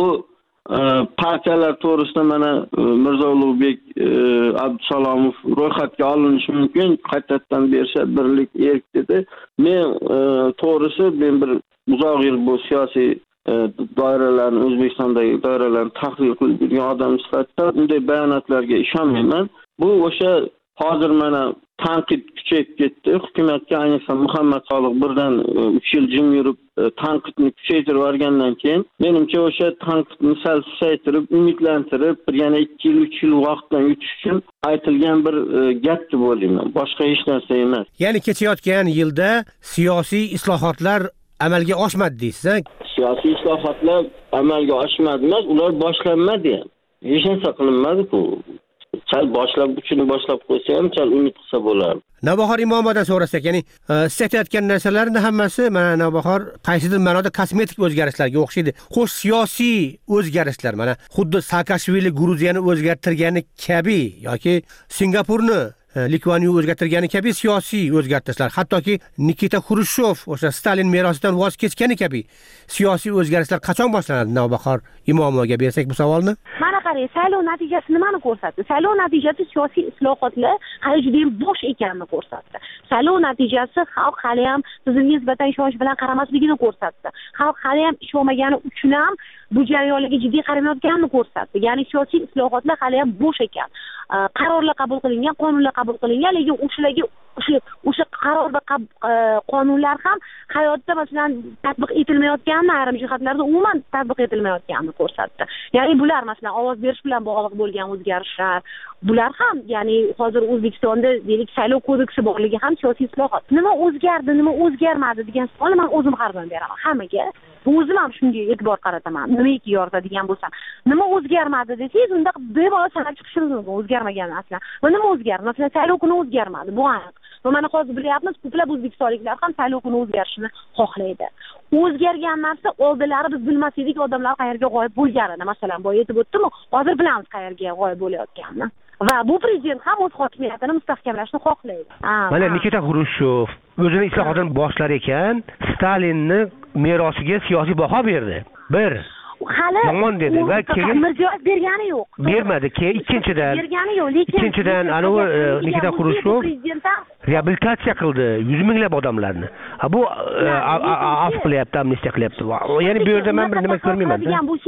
partiyalar to'g'risida mana Mirzo Ulug'bek Abdusalomov ro'yxatga olinishi mumkin, qaytadan bersa birlik erk dedi. Men to'g'risi men bir uzoq yil bu siyosiy doiralarni, O'zbekistondagi doiralarni tahlil qilib yurgan odam sifatida bunday bayonotlarga ishonmayman. Bu o'sha hozir mana tanqid kuchayib ketdi. Hukumatga ayniqsa Muhammad Soliq birdan uch yil jim yurib tanqidni kuchaytirib yuborgandan keyin menimcha o'sha tanqidni sal susaytirib, umidlantirib, bir yana ikki yil, uch yil vaqtdan yutish uchun aytilgan bir gap deb o'ylayman. Boshqa hech narsa emas. Ya'ni kechayotgan yilda siyosiy islohotlar amalga oshmadi deysiz. Siyosiy islohotlar amalga oshmadi emas, ular boshlanmadi ham. Hech narsa qilinmadi-ku. Chal boshlab uchini boshlab qo'ysa ham chal umid qilsa bo'lardi. Navbahor Imomovdan so'rasak, ya'ni siz aytayotgan narsalarning hammasi mana Navbahor qaysidir ma'noda kosmetik o'zgarishlarga o'xshaydi. Xo'sh, siyosiy o'zgarishlar mana xuddi Saakashvili Gruziyani o'zgartirgani kabi yoki Singapurni Litvaniya o'zgartirgani kabi siyosiy o'zgartirishlar, hattoki Nikita Xrushchev o'sha Stalin merosidan voz kechgani kabi siyosiy o'zgarishlar qachon boshlanadi? Navbahor Imomovga bersak bu savolni. Mana qarang, saylov natijasi nimani ko'rsatdi? Saylov natijasi siyosiy islohotlar hali juda ham bo'sh ekanini ko'rsatdi. Saylov natijasi xalq hali ham sizga nisbatan ishonch bilan qaramasligini ko'rsatdi. Xalq hali ham ishonmagani uchun ham bu jarayonlarga jiddiy qaramayotganini ko'rsatdi. Ya'ni siyosiy islohotlar hali ham bo'sh ekan. Qarorlar qabul qilingan, qonunlar qabul qilingan, lekin o'shalarga o'sha o'sha qaror va qonunlar ham hayotda masalan tatbiq etilmayotganini, ayrim jihatlarda umuman tatbiq etilmayotganini ko'rsatdi. Ya'ni bular masalan ovoz berish bilan bog'liq bo'lgan o'zgarishlar, bular ham ya'ni hozir O'zbekistonda deylik saylov kodeksi borligi ham siyosiy islohot. Nima o'zgardi, nima o'zgarmadi degan savolni men o'zim har doim beraman hammaga. O'zim ham shunga e'tibor qarataman. Nimaiki yoritadigan bo'lsam, nima o'zgarmadi desangiz, unda bemalol sanab chiqishingiz mumkin o'zgarmagan aslan. Va nima o'zgardi? Masalan, saylov kuni o'zgarmadi, bu aniq. Va mana hozir bilyapmiz, ko'plab o'zbekistonliklar ham saylov kuni o'zgarishini xohlaydi. O'zgargan narsa oldinlari biz bilmas edik, odamlar qayerga g'oyib bo'lganini. Masalan, boya aytib o'tdim, hozir bilamiz qayerga g'oyib bo'layotganini. Va bu prezident ham o'z hokimiyatini mustahkamlashni xohlaydi. Mana Nikita Xrushchev o'zini islohotini boshlar ekan, Stalinni merosiga siyosiy baho berdi. Bir hali yomon dedi va keyin Mirziyoyev bergani yo'q. Bermadi. Keyin ikkinchidan bergani yo'q, lekin ikkinchidan anavi Nikita Xrushchev reabilitatsiya qildi yuz minglab odamlarni. Ha bu af qilyapti, amnistiya qilyapti. Ya'ni bu yerda men bir nima ko'rmayman. Degan bo'lsangiz,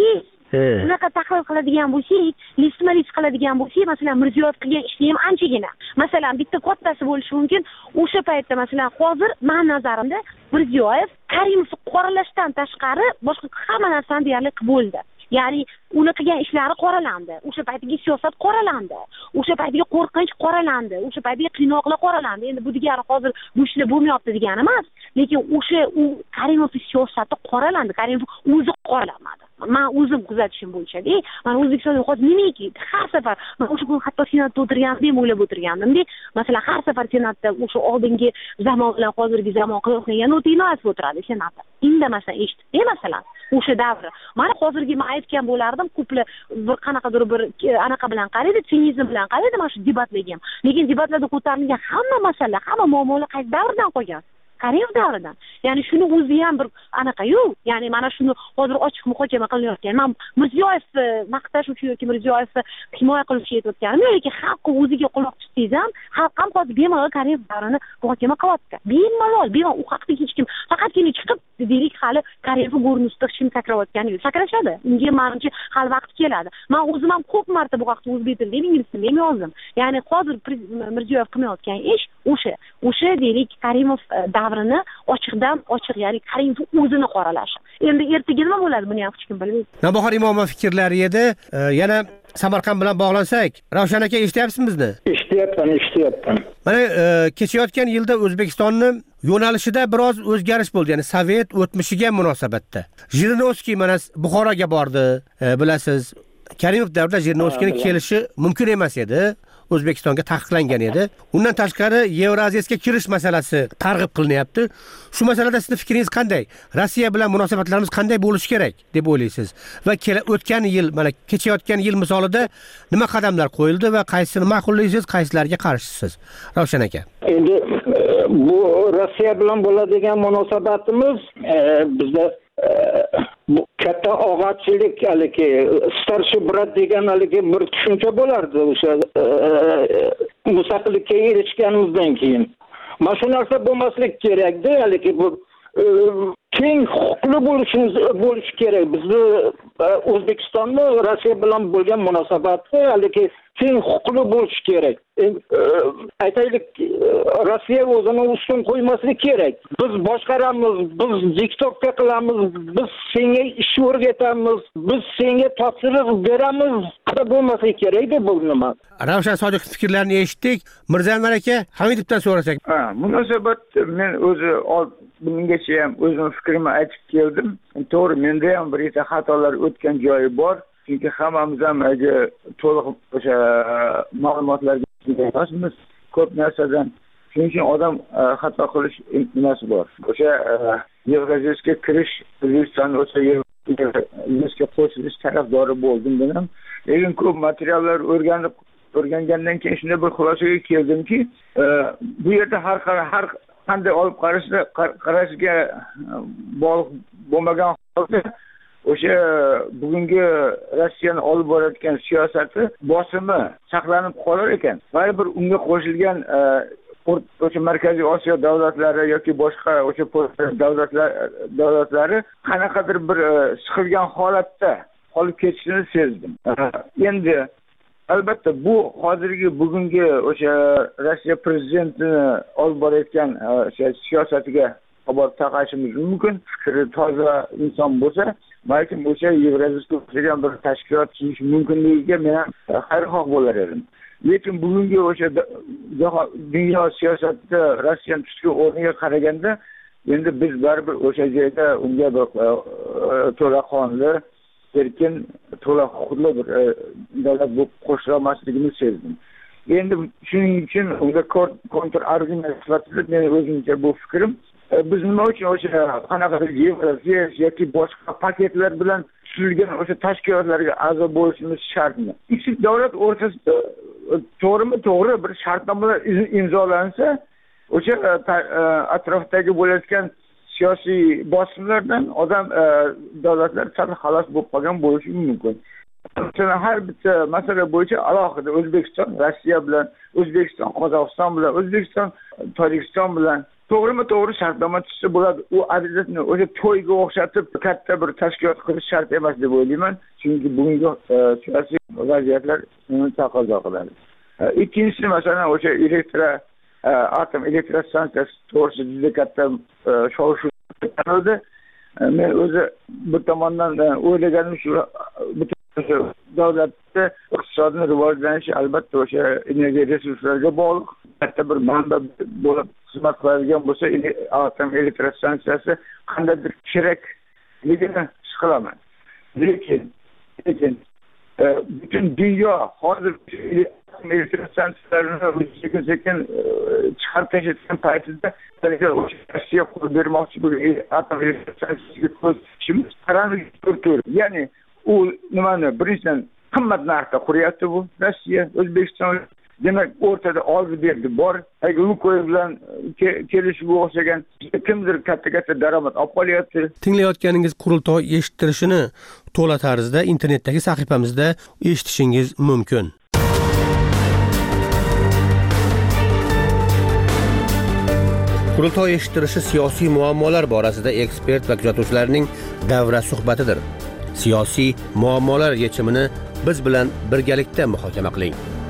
unaqa tahlil qiladigan bo'lsak, listma-list qiladigan bo'lsak, masalan, Mirziyoyev qilgan ishni ham anchagina. Masalan, bitta kattasi bo'lishi mumkin. O'sha paytda masalan, hozir men nazarimda Mirziyoyev Karimovni qoralashdan tashqari boshqa hamma narsani deyarli qilib bo'ldi. Ya'ni uni qilgan ishlari qoralandi. O'sha paytdagi siyosat qoralandi. O'sha paytdagi qo'rqinch qoralandi. O'sha paytdagi qiynoqlar qoralandi. Endi bu degani hozir bu ishlar bo'lmayapti degani emas, lekin o'sha u Karimovning siyosati qoralandi. Karimov o'zi qoralanmadi. Men o'zim kuzatishim bo'yicha-da, men O'zbekistonda hozir nimaki har safar men o'sha kun hatto senatda o'tirgandim, o'ylab o'tirgandim-da, masalan, har safar senatda o'sha oldingi zamon bilan hozirgi zamon qiyoslagan o'tinoyatib o'tiradi senatda. Indamasdan eshitdi, masalan, o'sha davri. Mana hozirgi men aytgan bo'lardim, ko'plar bir qanaqadir bir anaqa bilan qaraydi, sinizm bilan qaraydi mana shu debatlarga ham. Lekin debatlarda ko'tarilgan hamma masala, hamma muammolar qaysi davrdan qolgan? Karimov davridan. Ya'ni shuni o'zi ham bir anaqa-yu, ya'ni mana shuni hozir ochiq muhokama qilinayotgan. Men Mirziyoyevni maqtash uchun yoki Mirziyoyevni himoya qilish uchun aytayotganim yo'q, lekin xalqqa o'ziga quloq tutsangiz ham, xalq ham hozir bemalol Karimov davrini muhokama qilyapti. Bemalol, bemalol u haqda hech kim faqatgina chiqib deylik hali Karimov go'rinusida hech kim sakrayotgani yo'q. Sakrashadi. Unga menimcha hali vaqt keladi. Men o'zim ham ko'p marta bu haqda o'zbek tilida, ingliz tilida ham yozdim. Ya'ni hozir Mirziyoyev qilmayotgan ish o'sha, o'sha deylik Karimov davrini ochiqdan ochiq, ya'ni Karimov o'zini qoralashi. Endi ertaga nima bo'ladi, buni ham hech kim bilmaydi. Navbahor Imomov fikrlari edi. Yana Samarqand bilan bog'lansak, Ravshan aka eshityapsiz bizni? Eshityapman, eshityapman. Mana kechayotgan yilda O'zbekistonning yo'nalishida biroz o'zgarish bo'ldi, ya'ni Sovet o'tmishiga munosabatda. Jirinovskiy mana Buxoroga bordi, bilasiz. Karimov davrida Jirinovskiyning kelishi mumkin emas edi. O'zbekistonga taqiqlangan edi. Undan tashqari Yevraziyasiga kirish masalasi targ'ib qilinyapti. Shu masalada sizning fikringiz qanday? Rossiya bilan munosabatlarimiz qanday bo'lishi kerak deb o'ylaysiz? Va o'tgan yil, mana kechayotgan yil misolida nima qadamlar qo'yildi va qaysini ma'qullaysiz, qaysilariga qarshisiz? Ravshan aka. Endi bu Rossiya bilan bo'ladigan munosabatimiz bizda bu katta og'achilik haligi starshi brat degan haligi bir tushuncha bo'lardi o'sha mustaqillikka erishganimizdan keyin. Mana shu narsa bo'lmaslik kerakdi, haligi bu keng huquqli bo'lishimiz bo'lishi kerak. Bizni O'zbekistonni Rossiya bilan bo'lgan munosabati haligi keng huquqli bo'lishi kerak. Aytaylik, Rossiya o'zini ustun qo'ymaslik kerak. Biz boshqaramiz, biz diktatorlik qilamiz, biz senga ish o'rgatamiz, biz senga topshiriq beramiz. Qara bo'lmasa kerak-da bu nima? Ravshan Sodiqov fikrlarini eshitdik. Mirzaanvar aka, Hamidovdan so'rasak. Ha, munosabat men o'zi bungacha ham o'zim fikrimni aytib keldim. To'g'ri, menda ham bir eta xatolar o'tgan joyi bor. Chunki hammamiz ham to'liq o'sha ma'lumotlarga emasmiz. Ko'p narsadan shuning uchun odam xato qilish nimasi bor. O'sha Yevraziyasiga kirish, O'zbekiston o'sha Yevraziyasiga qo'shilish tarafdori bo'ldim men. Lekin ko'p materiallar o'rganib o'rgangandan keyin shunday bir xulosaga keldimki, bu yerda har har qanday olib qarashda qarashga bog'liq bo'lmagan holda o'sha bugungi Rossiyani olib borayotgan siyosati bosimi saqlanib qolar ekan. Baribir unga qo'shilgan o'sha Markaziy Osiyo davlatlari yoki boshqa o'sha davlatlar davlatlari qanaqadir bir siqilgan holatda qolib ketishini sezdim. Endi albatta bu hozirgi bugungi o'sha Rossiya prezidentini olib borayotgan o'sha siyosatiga olib taqashimiz mumkin. Fikri toza inson bo'lsa, balkim o'sha Yevraziyasiga o'xshagan bir tashkilot tuzilishi mumkinligiga men xayrixoh bo'lar edim. Lekin bugungi o'sha dunyo siyosatida Rossiya tutgan o'rniga qaraganda, endi biz baribir o'sha joyda unga bir to'laqonli, erkin, to'la huquqli bir davlat bo'lib qo'shilmasligini sezdim. Endi shuning uchun unga kontra argument sifatida men o'zimcha bu fikrim, biz nima uchun o'sha qanaqadir Yevroziya yoki boshqa paketlar bilan tuzilgan o'sha tashkilotlarga a'zo bo'lishimiz shartmi? Ikki davlat o'rtasida to'g'rimi to'g'ri bir shartnomalar imzolansa, o'sha atrofdagi bo'layotgan siyosiy bosimlardan odam davlatlar sal xalos bo'lib qolgan bo'lishi mumkin. Masalan, har bitta masala bo'yicha alohida O'zbekiston Rossiya bilan, O'zbekiston Qozog'iston bilan, O'zbekiston Tojikiston bilan to'g'rimi to'g'ri shartnoma tuzsa bo'ladi. U arizasini o'sha to'yga o'xshatib katta bir tashkilot qilish shart emas deb o'ylayman, chunki bugungi siyosiy vaziyatlar uni taqozo qiladi. Ikkinchisi masalan o'sha elektr atom elektrostansiyasi to'g'risida juda katta shov-shuv chiqardi. Men o'zi bu tomondan o'ylaganim shu, butun davlatda iqtisodning rivojlanishi albatta o'sha energiya resurslariga bog'liq. Katta bir manba bo'lib xizmat qiladigan bo'lsa, atom elektrostansiyasi qandaydir kerakligini his qilaman. Lekin lekin bütün dünya hozir elektrostansiyalarini sekin sekin chiqarib tashlayotgan paytida Rossiya qo'l bermoqchi bo'lgan atom elektrostansiyasiga ko'z tikishimiz qaramlik turtur. Ya'ni u nimani birinchidan qimmat narxda quryapti bu Rossiya, O'zbekiston. Demak, o'rtada oldi berdi bor. Agar Lukoyl bilan kelishib o'xshagan kimdir katta-katta daromad olib qolyapti. Tinglayotganingiz qurultoy eshittirishini to'la tarzda internetdagi sahifamizda eshitishingiz mumkin. Qurultoy eshittirishi siyosiy muammolar borasida ekspert va kuzatuvchilarning davra suhbatidir. Siyosiy muammolar yechimini biz bilan birgalikda muhokama qiling.